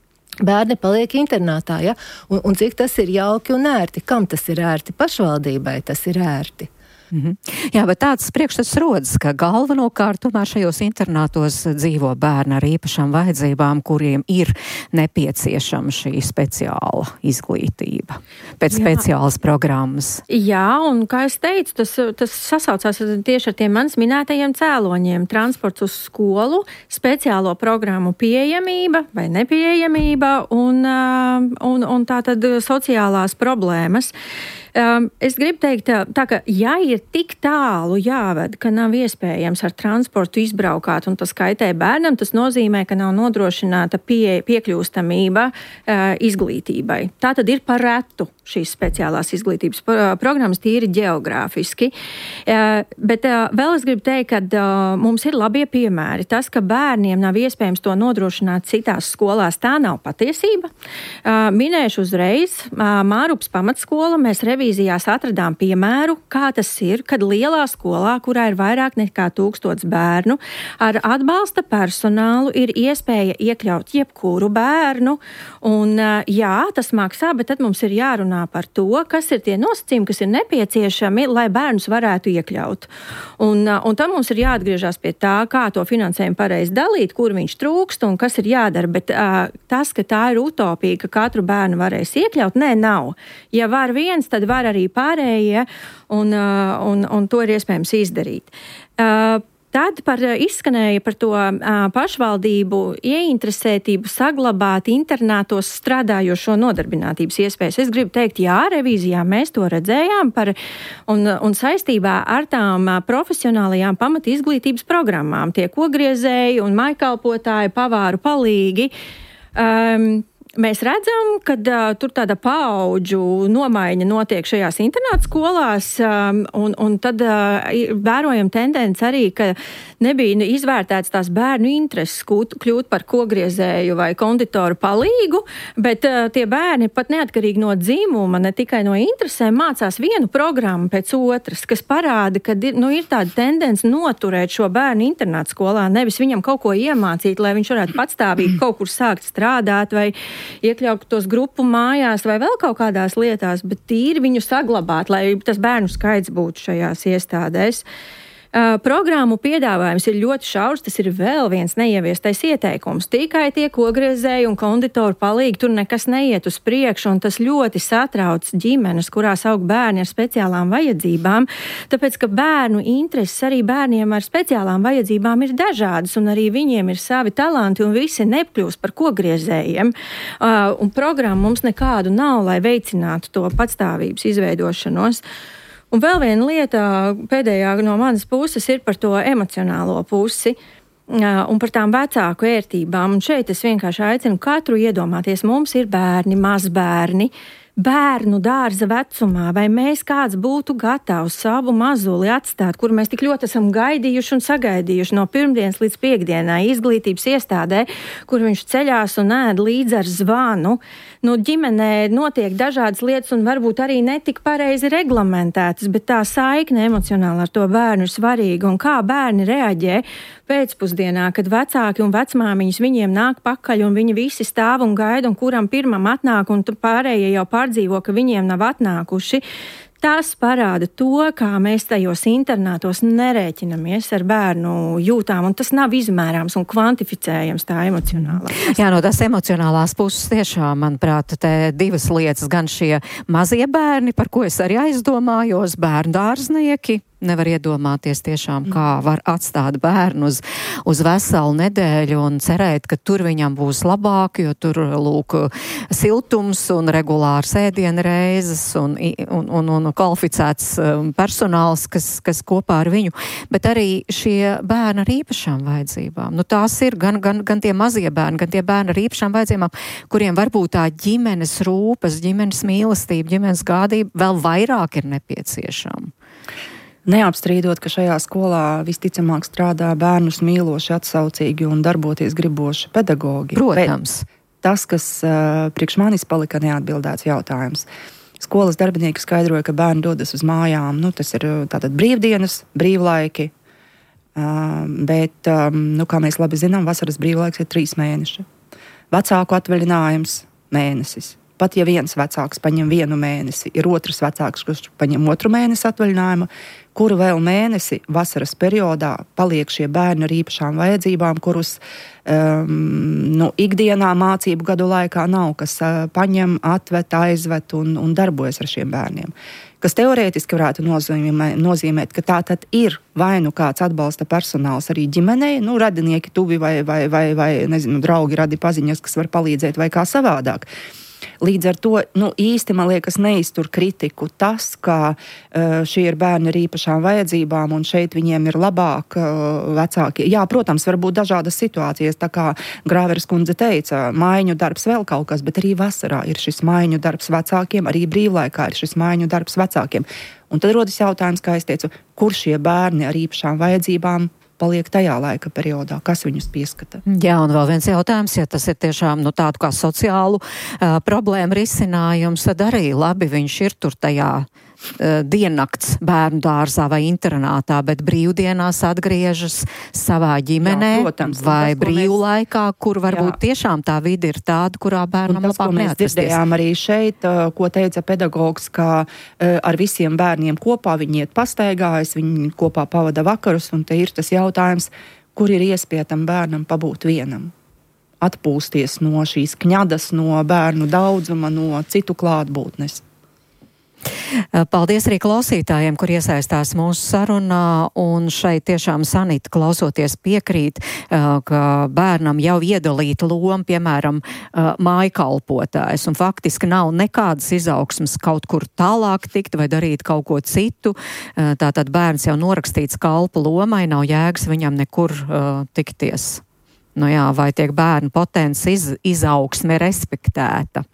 Bērni paliek internātā, ja? un, un cik tas ir jauki un ērti. Kam tas ir ērti? Pašvaldībai tas ir ērti. Mm-hmm. Jā, bet tāds priekšstats rodas, ka galvenokārt tomēr šajos internātos dzīvo bērni ar īpašām vajadzībām, kuriem ir nepieciešama šī speciāla izglītība, pēc Jā. speciālas programmas. Jā, un kā es teicu, tas, tas sasaucās tieši ar tiem manis minētajiem cēloņiem. Transports uz skolu, speciālo programmu pieejamība vai nepieejamība un, un, un tātad sociālās problēmas. Um, es gribu teikt, tā, tā ka, ja ir tik tālu jāved, ka nav iespējams ar transportu izbraukāt un tas kaitē bērnam, tas nozīmē, ka nav nodrošināta pie, piekļūstamība uh, izglītībai. Tā tad ir par retu šīs speciālās izglītības programmas tīri geogrāfiski. Uh, bet uh, vēl es gribu teikt, ka uh, mums ir labie piemēri. Tas, ka bērniem nav iespējams to nodrošināt citās skolās, tā nav patiesība. Uh, minēšu uzreiz uh, Mārupas pamatskola, mēs revizējam Vīzijās atradām piemēru, kā tas ir, kad lielā skolā, kurā ir vairāk nekā tūkstots bērnu, ar atbalsta personālu ir iespēja iekļaut jebkuru bērnu. Un, jā, tas maksā, bet tad mums ir jārunā par to, kas ir tie nosacījumi, kas ir nepieciešami, lai bērnus varētu iekļaut. Un, un tam mums ir jāatgriežas pie tā, kā to finansējumu pareizi dalīt, kur viņš trūkst un kas ir jādara. Bet uh, tas, ka tā ir utopija, ka katru bērnu varēs iekļaut, nē, nav. Ja var viens, tad var arī pārējie, un, un, un to ir iespējams izdarīt. Tad par, izskanēja par to uh, pašvaldību ieinteresētību saglabāt internātos strādājošo nodarbinātības iespējas. Es gribu teikt, jā, revīzijā mēs to redzējām par, un, un saistībā ar tām uh, profesionālajām pamat izglītības programmām, tie ogriezēji un maikalpotāji, pavāru palīgi. Um, Mēs redzam, ka uh, tur tāda paudžu nomaiņa notiek šajās internāta skolās, um, un, un tad uh, vērojam tendenci arī, ka nebija izvērtēts tās bērnu intereses kļūt par kogriezēju vai konditoru palīgu, bet uh, tie bērni pat neatkarīgi no dzimuma, ne tikai no interesēm, mācās vienu programmu pēc otras, kas parāda, ka nu, ir tāda tendence noturēt šo bērnu internāta skolā, nevis viņam kaut ko iemācīt, lai viņš varētu patstāvīgi kaut kur sākt strādāt vai iekļaut tos grupu mājās vai vēl kaut kādās lietās, bet tīri viņu saglabāt, lai tas bērnu skaits būtu šajās iestādēs. Uh, programmu piedāvājums ir ļoti šaurs, tas ir vēl viens neieviestais ieteikums. Tikai tie ogriezēji un konditoru palīgi, tur nekas neiet uz priekšu, un tas ļoti satrauc ģimenes, kurās aug bērni ar speciālām vajadzībām, tāpēc, ka bērnu intereses arī bērniem ar speciālām vajadzībām ir dažādas, un arī viņiem ir savi talanti, un visi nekļūst par ogriezējiem. Uh, un programma mums nekādu nav, lai veicinātu to patstāvības izveidošanos. Un vēl viena lieta, pēdējā no manas puses, ir par to emocionālo pusi un par tām vecāku ērtībām. Un šeit es vienkārši aicinu katru iedomāties, mums ir bērni, mazbērni, bērnu dārza vecumā, vai mēs kāds būtu gatavs savu mazuli atstāt, kuru mēs tik ļoti esam gaidījuši un sagaidījuši no pirmdienas līdz piekdienai izglītības iestādē, kur viņš ceļās un ēd līdz ar zvanu. Nu, ģimenē notiek dažādas lietas un varbūt arī netik pareizi reglamentētas, bet tā saikne emocionāli ar to bērnu ir svarīga, un kā bērni reaģē pēcpusdienā, kad vecāki un vecmāmiņas viņiem nāk pakaļ un viņi visi stāv un gaida, un kuram pirmam atnāk, un pārējie jau pārdzīvo, ka viņiem nav atnākuši. Tas parāda to, kā mēs tajos internātos nerēķinamies ar bērnu jūtām, un tas nav izmērāms un kvantificējams tā emocionālā. Jā, no tās emocionālās puses tiešām, manuprāt, te divas lietas, gan šie mazie bērni, par ko es arī aizdomājos, bērnu dārznieki. Nevar iedomāties tiešām, kā var atstāt bērnu uz, uz veselu nedēļu un cerēt, ka tur viņam būs labāk, jo tur, lūk, siltums un regulārs ēdiena reizes un, un, un, un kvalificēts personāls, kas, kas kopā ar viņu, bet arī šie bērni ar īpašām vajadzībām. Nu, tās ir gan, gan, gan tie mazie bērni, gan tie bērni ar īpašām vajadzībām, kuriem varbūt tā ģimenes rūpes, ģimenes mīlestība, ģimenes gādība vēl vairāk ir nepieciešama. Neapstrīdot, ka šajā skolā visticamāk strādā bērnus mīloši, atsaucīgi un darboties griboši pedagogi. Protams. Bet tas, kas uh, priekš manis palika neatbildēts jautājums. Skolas darbinieki skaidroja, ka bērni dodas uz mājām. Nu, tas ir tātad brīvdienas, brīvlaiki. Uh, bet, um, nu, kā mēs labi zinām, vasaras brīvlaiks ir trīs mēneši. Vecāku atvaļinājums mēnesis. Pat ja viens vecāks paņem vienu mēnesi, ir otrs vecāks, kurš paņem otru mēnesi atvaļinājumu, kuru vēl mēnesi vasaras periodā paliek šie bērni ar īpašām vajadzībām, kurus um, nu, ikdienā mācību gadu laikā nav, kas uh, paņem, atvet, aizvet un, un darbojas ar šiem bērniem. Kas teorētiski varētu nozīmē, nozīmēt, ka tā tad ir vai nu kāds atbalsta personāls arī ģimenei, nu, radinieki tuvi vai, vai, vai, vai nezinu, draugi, radi paziņas, kas var palīdzēt vai kā savādāk. Līdz ar to nu, īsti, man liekas, neiztur kritiku tas, ka uh, šie ir bērni ar īpašām vajadzībām un šeit viņiem ir labāk uh, vecāki. Jā, protams, var būt dažādas situācijas, tā kā Grāveres kundze teica, maiņu darbs vēl kaut kas, bet arī vasarā ir šis maiņu darbs vecākiem, arī brīvlaikā ir šis maiņu darbs vecākiem. Un tad rodas jautājums, kā es teicu, kur šie bērni ar īpašām vajadzībām paliek tajā laika periodā, kas viņus pieskata. Jā, un vēl viens jautājums, ja tas ir tiešām nu, tādu kā sociālu uh, problēmu risinājums, tad arī labi viņš ir tur tajā uh, diennakts bērnu dārzā vai internātā, bet brīvdienās atgriežas savā ģimenē. Jā, protams, vai brīvlaikā, kur varbūt jā. Tiešām tā vide ir tāda, kurā bērnam tas, labāk neatrasties. Mēs dzirdējām arī šeit, uh, ko teica pedagogs, ka uh, ar visiem bērniem kopā viņi iet pastaigājas, viņi kopā pavada vakarus, un te ir tas jautājums, Jautājums, kur ir iespēja tam bērnam pabūt vienam, atpūsties no šīs kņadas, no bērnu daudzuma, no citu klātbūtnes. Paldies arī klausītājiem, kur iesaistās mūsu sarunā, un šeit tiešām Sanita klausoties piekrīt, ka bērnam jau iedalīta loma, piemēram, mājkalpotājs, un faktiski nav nekādas izaugsmas kaut kur tālāk tikt vai darīt kaut ko citu. Tātad bērns jau norakstīts kalpa lomai, nav jēgas viņam nekur uh, tikties. Nu jā, vai tiek bērnu potens iz, izaugsme respektēta?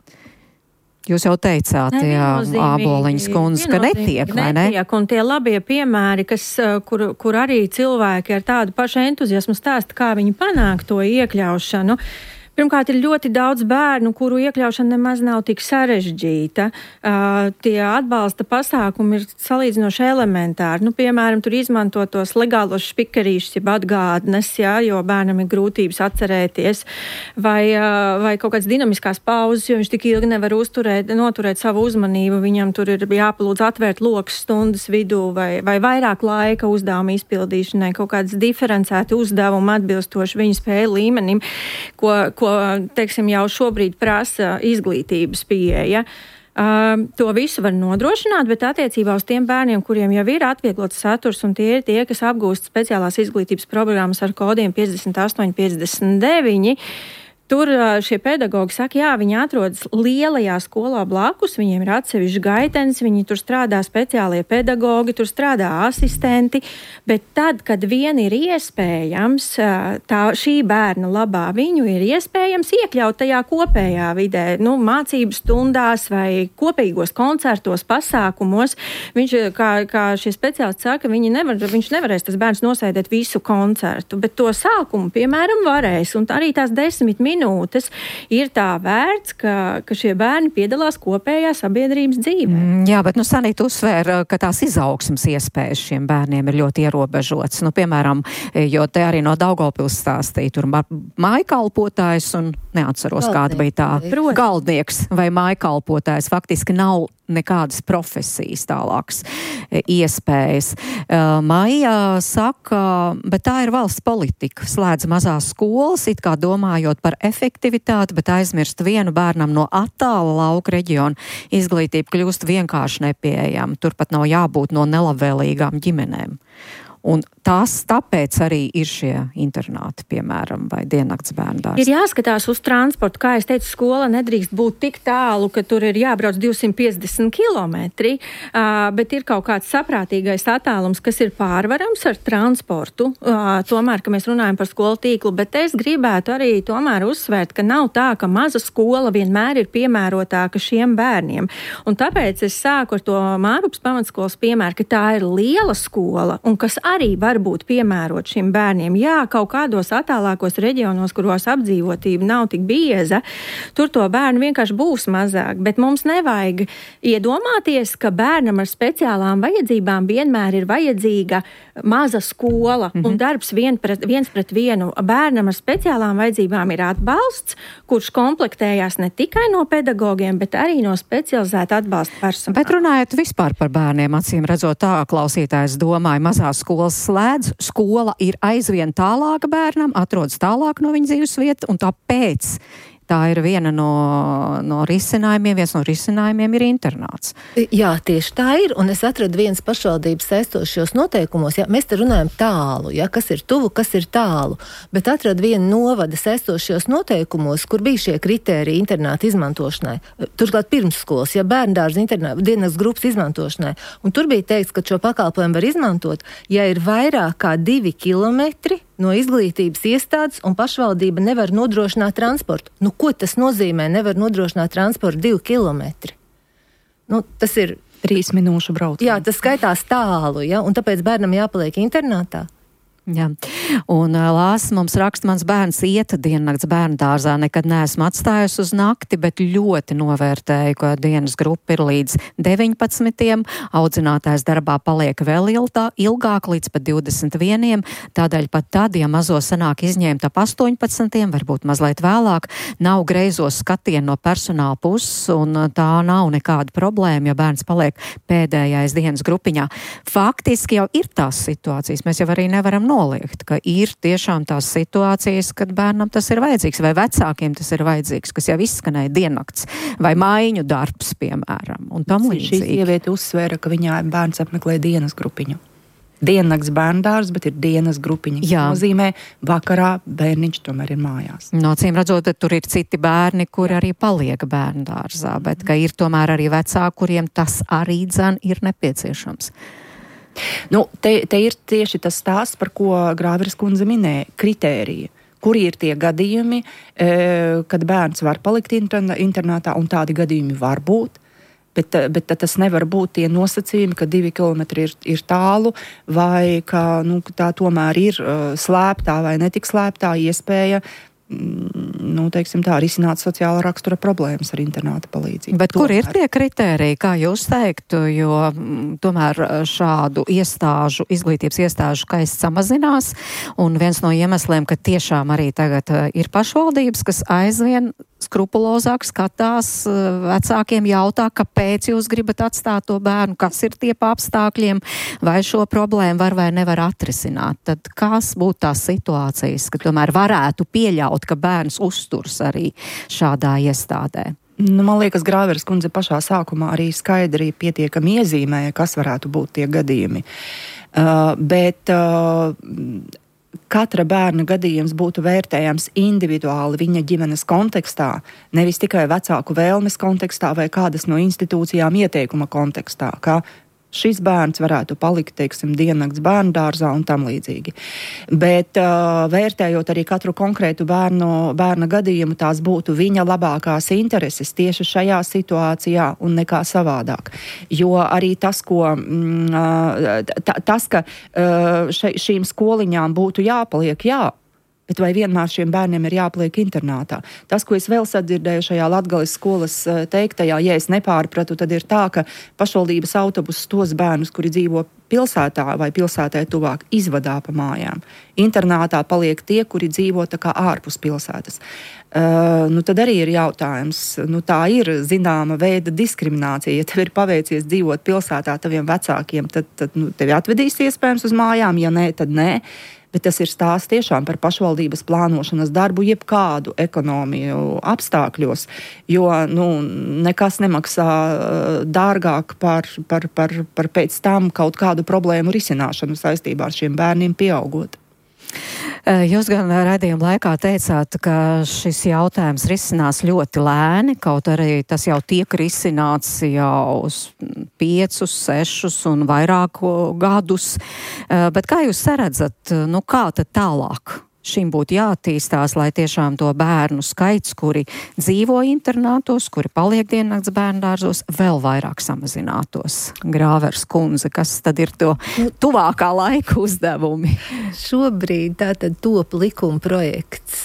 Jūs jau teicāt, ne, jā, Āboliņas kundze, ka netiek, vai ne? Netiek, un tie labie piemēri, kas, kur, kur arī cilvēki ar tādu pašu entuziasmu stāsta, kā viņi panāk to iekļaušanu. Pirmkārt, ir ļoti daudz bērnu, kuru iekļaušana nemaz nav tik sarežģīta. Uh, tie atbalsta pasākumi ir salīdzinoši elementāri. Nu, piemēram, tur izmanto tos legālos špikerīšus, jeb atgādnes, jā, jo bērnam ir grūtības atcerēties, vai, uh, vai kaut kāds dinamiskās pauzes, jo viņš tik ilgi nevar uzturēt, noturēt savu uzmanību. Viņam tur ir jāpalūdz atvērt lokas stundas vidū, vai, vai vairāk laika uzdevumu izpildīšanai, kaut kāds diferencēti uzdevumi atbilstoši viņa spēju līmenim, ko, ko ko, teiksim, jau šobrīd prasa izglītības pieeja. Uh, to visu var nodrošināt, bet attiecībā uz tiem bērniem, kuriem jau ir atvieglots saturs, un tie ir tie, kas apgūst speciālās izglītības programmas ar kodiem piecdesmit astoņi, piecdesmit deviņi, tur šie pedagogi saka, jā, viņi atrodas lielajā skolā blakus, viņiem ir atsevišķi gaitenis, viņi tur strādā speciālie pedagogi, tur strādā asistenti, bet tad, kad vien ir iespējams, tā, šī bērna labā viņu ir iespējams iekļaut tajā kopējā vidē, nu, mācību stundās vai kopīgos koncertos, pasākumos. Viņš, kā, kā šie speciālisti saka, viņi nevar, viņš nevarēs tas bērns nosēdēt visu koncertu, bet to sākumu, piemēram, varēs, un arī tās desmit minūtes minūtes ir tā vērts, ka, ka šie bērni piedalās kopējā sabiedrības dzīvē. Mm, jā, bet nu Sanita uzsvēra, ka tās izaugsmas iespējas šiem bērniem ir ļoti ierobežotas. Nu, piemēram, jo te arī no Daugavpils stāstīja, tur mājkalpotājs un neatceros, Galdnieks. Kāda bija tā Protams. Galdnieks vai mājkalpotājs faktiski nav nekādas profesijas tālākas iespējas. Maija saka, bet tā ir valsts politika. Slēdz mazās skolas, it kā domājot par efektivitāti, bet aizmirst vienu bērnam no attāla lauka reģiona. Izglītība kļūst vienkārši nepieejama. Turpat nav jābūt no nelabvēlīgām ģimenēm. Un tās tāpēc arī ir šie internāti, piemēram, vai diennakts bērnu dārzi. Ir jāskatās uz transportu. Kā es teicu, skola nedrīkst būt tik tālu, ka tur ir jābrauc divsimt piecdesmit kilometri, uh, bet ir kaut kāds saprātīgais attālums, kas ir pārvarams ar transportu. Uh, tomēr, ka mēs runājam par skolu tīklu, bet es gribētu arī tomēr uzsvērt, ka nav tā, ka maza skola vienmēr ir piemērotāka šiem bērniem. Un tāpēc es sāku ar to Mārupas pamatskolas piemēru, ka tā ir liela skola un kas arī var būt piemērot šiem bērniem. Jā, kaut kādos attālākos reģionos, kuros apdzīvotība nav tik bieza, tur to bērnu vienkārši būs mazāk, bet mums nevajag iedomāties, ka bērnam ar speciālām vajadzībām vienmēr ir vajadzīga maza skola mm-hmm. un darbs vien pret, viens pret vienu. Bērnam ar speciālām vajadzībām ir atbalsts, kurš komplektējās ne tikai no pedagogiem, bet arī no specializēta atbalsta personāla. Bet runājot vispār par bērniem, acīm redzot tā, klausītājs domāja, mazās skolas slēdz, skola ir aizvien tālāka bērnam, atrodas tālāk no viņa dzīves vieta, un tāpēc tā ir viena no, no risinājumiem, viens no risinājumiem ir internāts. Jā, tieši tā ir, un es atradu vienas pašvaldības saistošos noteikumos, jā, mēs te runājam tālu, jā, kas ir tuvu, kas ir tālu, bet atradu vienu novada saistošos noteikumos, kur bija šie kritēriji internāta izmantošanai, turklāt pirmsskolas, ja bērndārza internāta, dienas grupas izmantošanai, un tur bija teikts, ka šo pakalpojumu var izmantot, ja ir vairāk kā divi kilometri no izglītības iestādes un pašvaldība nevar nodrošināt transportu. Nu, ko tas nozīmē? Nevar nodrošināt transportu divi kilometri. Nu, tas ir trīs minūšu brauciens. Jā, tas skaitās tālu, ja, un tāpēc bērnam jāpaliek internātā. Jā. Un Lāsa mums raksta, mans bērns iet diennakts bērnu dārzā, nekad neesmu atstājusi uz nakti, bet ļoti novērtēju, ka dienas grupa ir līdz deviņpadsmitiem, audzinātājs darbā paliek vēl ilgā, ilgāk līdz pat divdesmit vieniem, tādēļ pat tad, ja mazo sanāk izņemt ap astoņpadsmitiem, varbūt mazliet vēlāk, nav greizos skatienu no personāla puses, un tā nav nekāda problēma, ja bērns paliek pēdējais dienas grupiņā. Faktiski jau ir tās situācijas, mēs jau arī nevaram noliegt, ka ir tiešām tās situācijas, kad bērnam tas ir vajadzīgs, vai vecākiem tas ir vajadzīgs, kas jau izskanēja diennakts, vai mājiņu darbs, piemēram, un tam līdzīgi. Šī sieviete uzsvēra, ka viņā bērns apmeklē dienas grupiņu. Diennakts bērndārs, bet ir dienas grupiņa. Tas nozīmē, vakarā bērniņš tomēr ir mājās. No cīm redzot, tur ir citi bērni, kuri arī paliek bērndārzā, bet ka ir tomēr arī vecāki, kuriem tas arī dzan ir nepieciešams. Nu, te, te ir tieši tas stāsts, par ko Grāveres kundze minēja, kritērija. Kuri ir tie gadījumi, kad bērns var palikt internātā, un tādi gadījumi var būt. Bet, bet tas nevar būt tie nosacījumi, ka divi kilometri ir, ir tālu, vai ka nu, tā tomēr ir uh, slēptā vai netik slēptā iespēja, mm, nu, teiksim tā, risināt sociāla rakstura problēmas ar internāta palīdzību. Bet tomēr. Kur ir tie kritēriji, kā jūs teiktu, jo m, tomēr šādu iestāžu, izglītības iestāžu skaits samazinās, un viens no iemesliem, ka tiešām arī tagad uh, ir pašvaldības, kas aizvien skrupulozāk skatās, vecākiem jautā, kāpēc jūs gribat atstāt to bērnu, kas ir tie pa apstākļiem, vai šo problēmu var vai nevar atrisināt. Tad kas būtu tās situācijas, ka tomēr varētu pieļaut, ka bērns uzturs arī šādā iestādē? Nu, man liekas, Grāveres kundze pašā sākumā arī skaidri pietiekami iezīmēja, kas varētu būt tie gadījumi. Uh, bet uh, katra bērna gadījums būtu vērtējams individuāli viņa ģimenes kontekstā, nevis tikai vecāku vēlmes kontekstā vai kādas no institūcijām ieteikuma kontekstā, kā šis bērns varētu palikt, teiksim, diennakts bērndārzā un tam līdzīgi. Bet uh, vērtējot arī katru konkrētu bērnu, bērna gadījumu, tās būtu viņa labākās intereses tieši šajā situācijā un nekā savādāk. Jo arī tas, ko, mm, t- tas ka uh, še, šīm skoliņām būtu jāpaliek, jā, bet vai vienmēr šiem bērniem ir jāpaliek internātā? Tas, ko es vēl sadzirdēju šajā Latgales skolas teiktajā, ja es nepārpratu, tad ir tā, ka pašvaldības autobusus tos bērnus, kuri dzīvo pilsētā vai pilsētē tuvāk, izvadā pa mājām. Internātā paliek tie, kuri dzīvo tā kā ārpus pilsētas. Uh, nu tad arī ir jautājums, nu tā ir zināma veida diskriminācija. Ja tev ir paveicies dzīvot pilsētā taviem vecākiem, tad, tad nu, tevi atvedīs iespējams uz mājām, ja nē, tad nē. Bet tas ir stāsts tiešām par pašvaldības plānošanas darbu jebkādu ekonomiju apstākļos, jo nu, nekas nemaksā dārgāk par, par, par, par pēc tam kaut kādu problēmu risināšanu saistībā ar šiem bērniem pieaugot. Jūs gan raidījuma laikā teicāt, ka šis jautājums risinās ļoti lēni, kaut arī tas jau tiek risināts jau uz piecus, sešus un vairāk gadus. Bet kā jūs saredzat, nu kā tad tālāk šim būtu jāattīstās, lai tiešām to bērnu skaits, kuri dzīvo internātos, kuri paliek diennakts bērndārzos, vēl vairāk samazinātos? Grāveres kundze, kas tad ir to tuvākā laika uzdevumi? Šobrīd tātad top likuma projekts,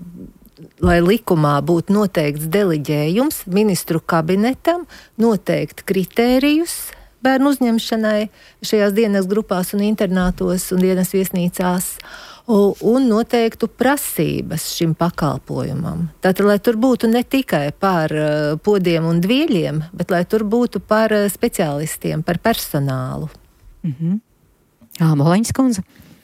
lai likumā būtu noteikts deliģējums ministru kabinetam, noteikt kritērijus bērnu uzņemšanai šajās dienas grupās un internātos un dienas viesnīcās, un noteiktu prasības šim pakalpojumam. Tātad, lai tur būtu ne tikai par podiem un dvieļiem, bet lai tur būtu par speciālistiem, par personālu. Mhm. Jā, Moliņas kundze.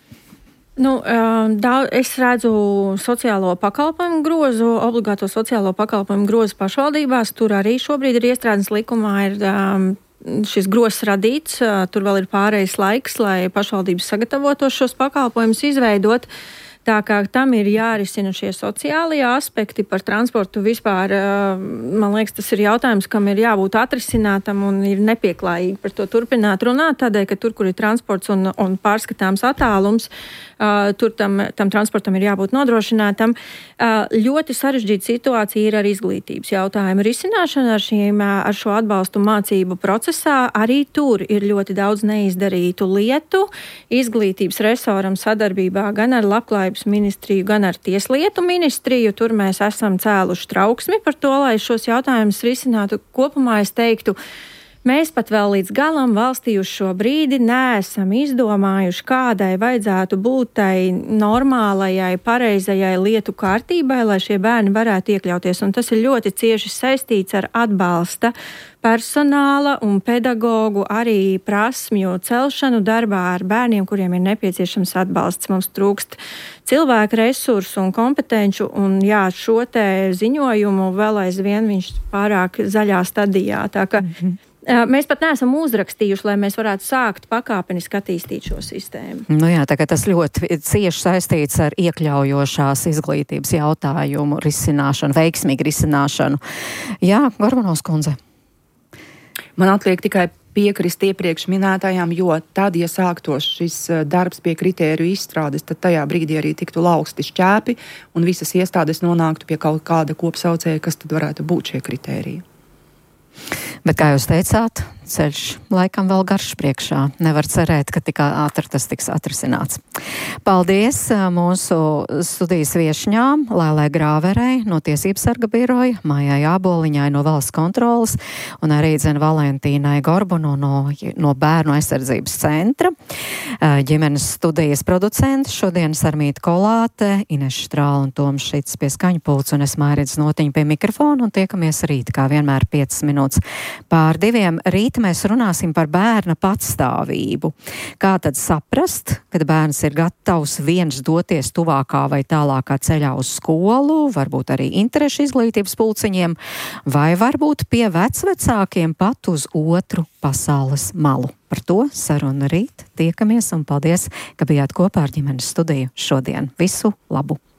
Nu, daudz, es redzu sociālo pakalpojumu grozu, obligāto sociālo pakalpojumu grozu pašvaldībās. Tur arī šobrīd ir iestrādes likumā, ir um, šis grozs radīts, tur vēl ir pārējais laiks, lai pašvaldības sagatavotos šos pakalpojumus izveidot. Tā kā tam ir jārisina šie sociālie aspekti par transportu vispār, man liekas, tas ir jautājums, kam ir jābūt atrisinātam un ir nepieklājīgi par to turpināt runāt, tādēļ, ka tur, kur ir transports un, un pārskatāms attālums, tur tam, tam transportam ir jābūt nodrošinātam. Ļoti sarežģīta situācija ir ar izglītības jautājumu risināšanu, ar, šīm, ar šo atbalstu mācību procesā. Arī tur ir ļoti daudz neizdarītu lietu. Izglītības resoram sadarbībā gan ar labklājības ministriju, gan ar tieslietu ministriju. Tur mēs esam cēluši trauksmi par to, lai šos jautājumus risinātu. Kopumā es teiktu, Mēs pat vēl līdz galam valstī uz šo brīdi neesam izdomājuši, kādai vajadzētu būt tai normālajai, pareizajai lietu kārtībai, lai šie bērni varētu iekļauties. Un tas ir ļoti cieši saistīts ar atbalsta personāla un pedagogu arī prasmju celšanu darbā ar bērniem, kuriem ir nepieciešams atbalsts. Mums trūkst cilvēku resursu un kompetenču, un jā, šo te ziņojumu vēl aizvien viņš pārāk zaļā stadijā. Tā ka mm-hmm. Mēs pat neesam uzrakstījuši, lai mēs varētu sākt pakāpeniski attīstīt šo sistēmu. Nu jā, tagad tas ļoti cieši saistīts ar iekļaujošās izglītības jautājumu risināšanu, veiksmīgu risināšanu. Jā, Gorbanovs kundze. Man atliek tikai piekrist iepriekš minētajām, jo tad, ja sāktos šis darbs pie kritēriju izstrādes, tad tajā brīdī arī tiktu lauksti šķēpi un visas iestādes nonāktu pie kaut kāda kopsaucēja, kas tad varētu būt šie kritēriji. Bet, kā jūs teicāt, ceļš laikam vēl garš priekšā. Nevar cerēt, ka tik ātri tas tiks atrisināts. Paldies mūsu studijas viešņām, Lailai Grāverei no Tiesības sarga biroja, Mājai Āboliņai no Valsts kontroles un arī dzen Valentīnai Gorbunu no, no Bērnu aizsardzības centra. Ģimenes studijas producenti šodien Sarmīta Kolāte, Ineša Strāla un Toms Šits pie skaņu pults un es Mairits Notiņa pie mikrofona un tiekamies rīt, kā vienmēr piecas minūtes pār diviem. Rīt mēs runāsim par bērna patstāvību. Kā tad saprast, kad bērns ir gatavs viens doties tuvākā vai tālākā ceļā uz skolu, varbūt arī interešu izglītības pulciņiem, vai varbūt pie vecvecākiem pat uz otru pasaules malu. Par to sarunu rīt tiekamies un paldies, ka bijāt kopā ar ģimenes studiju šodien. Visu labu!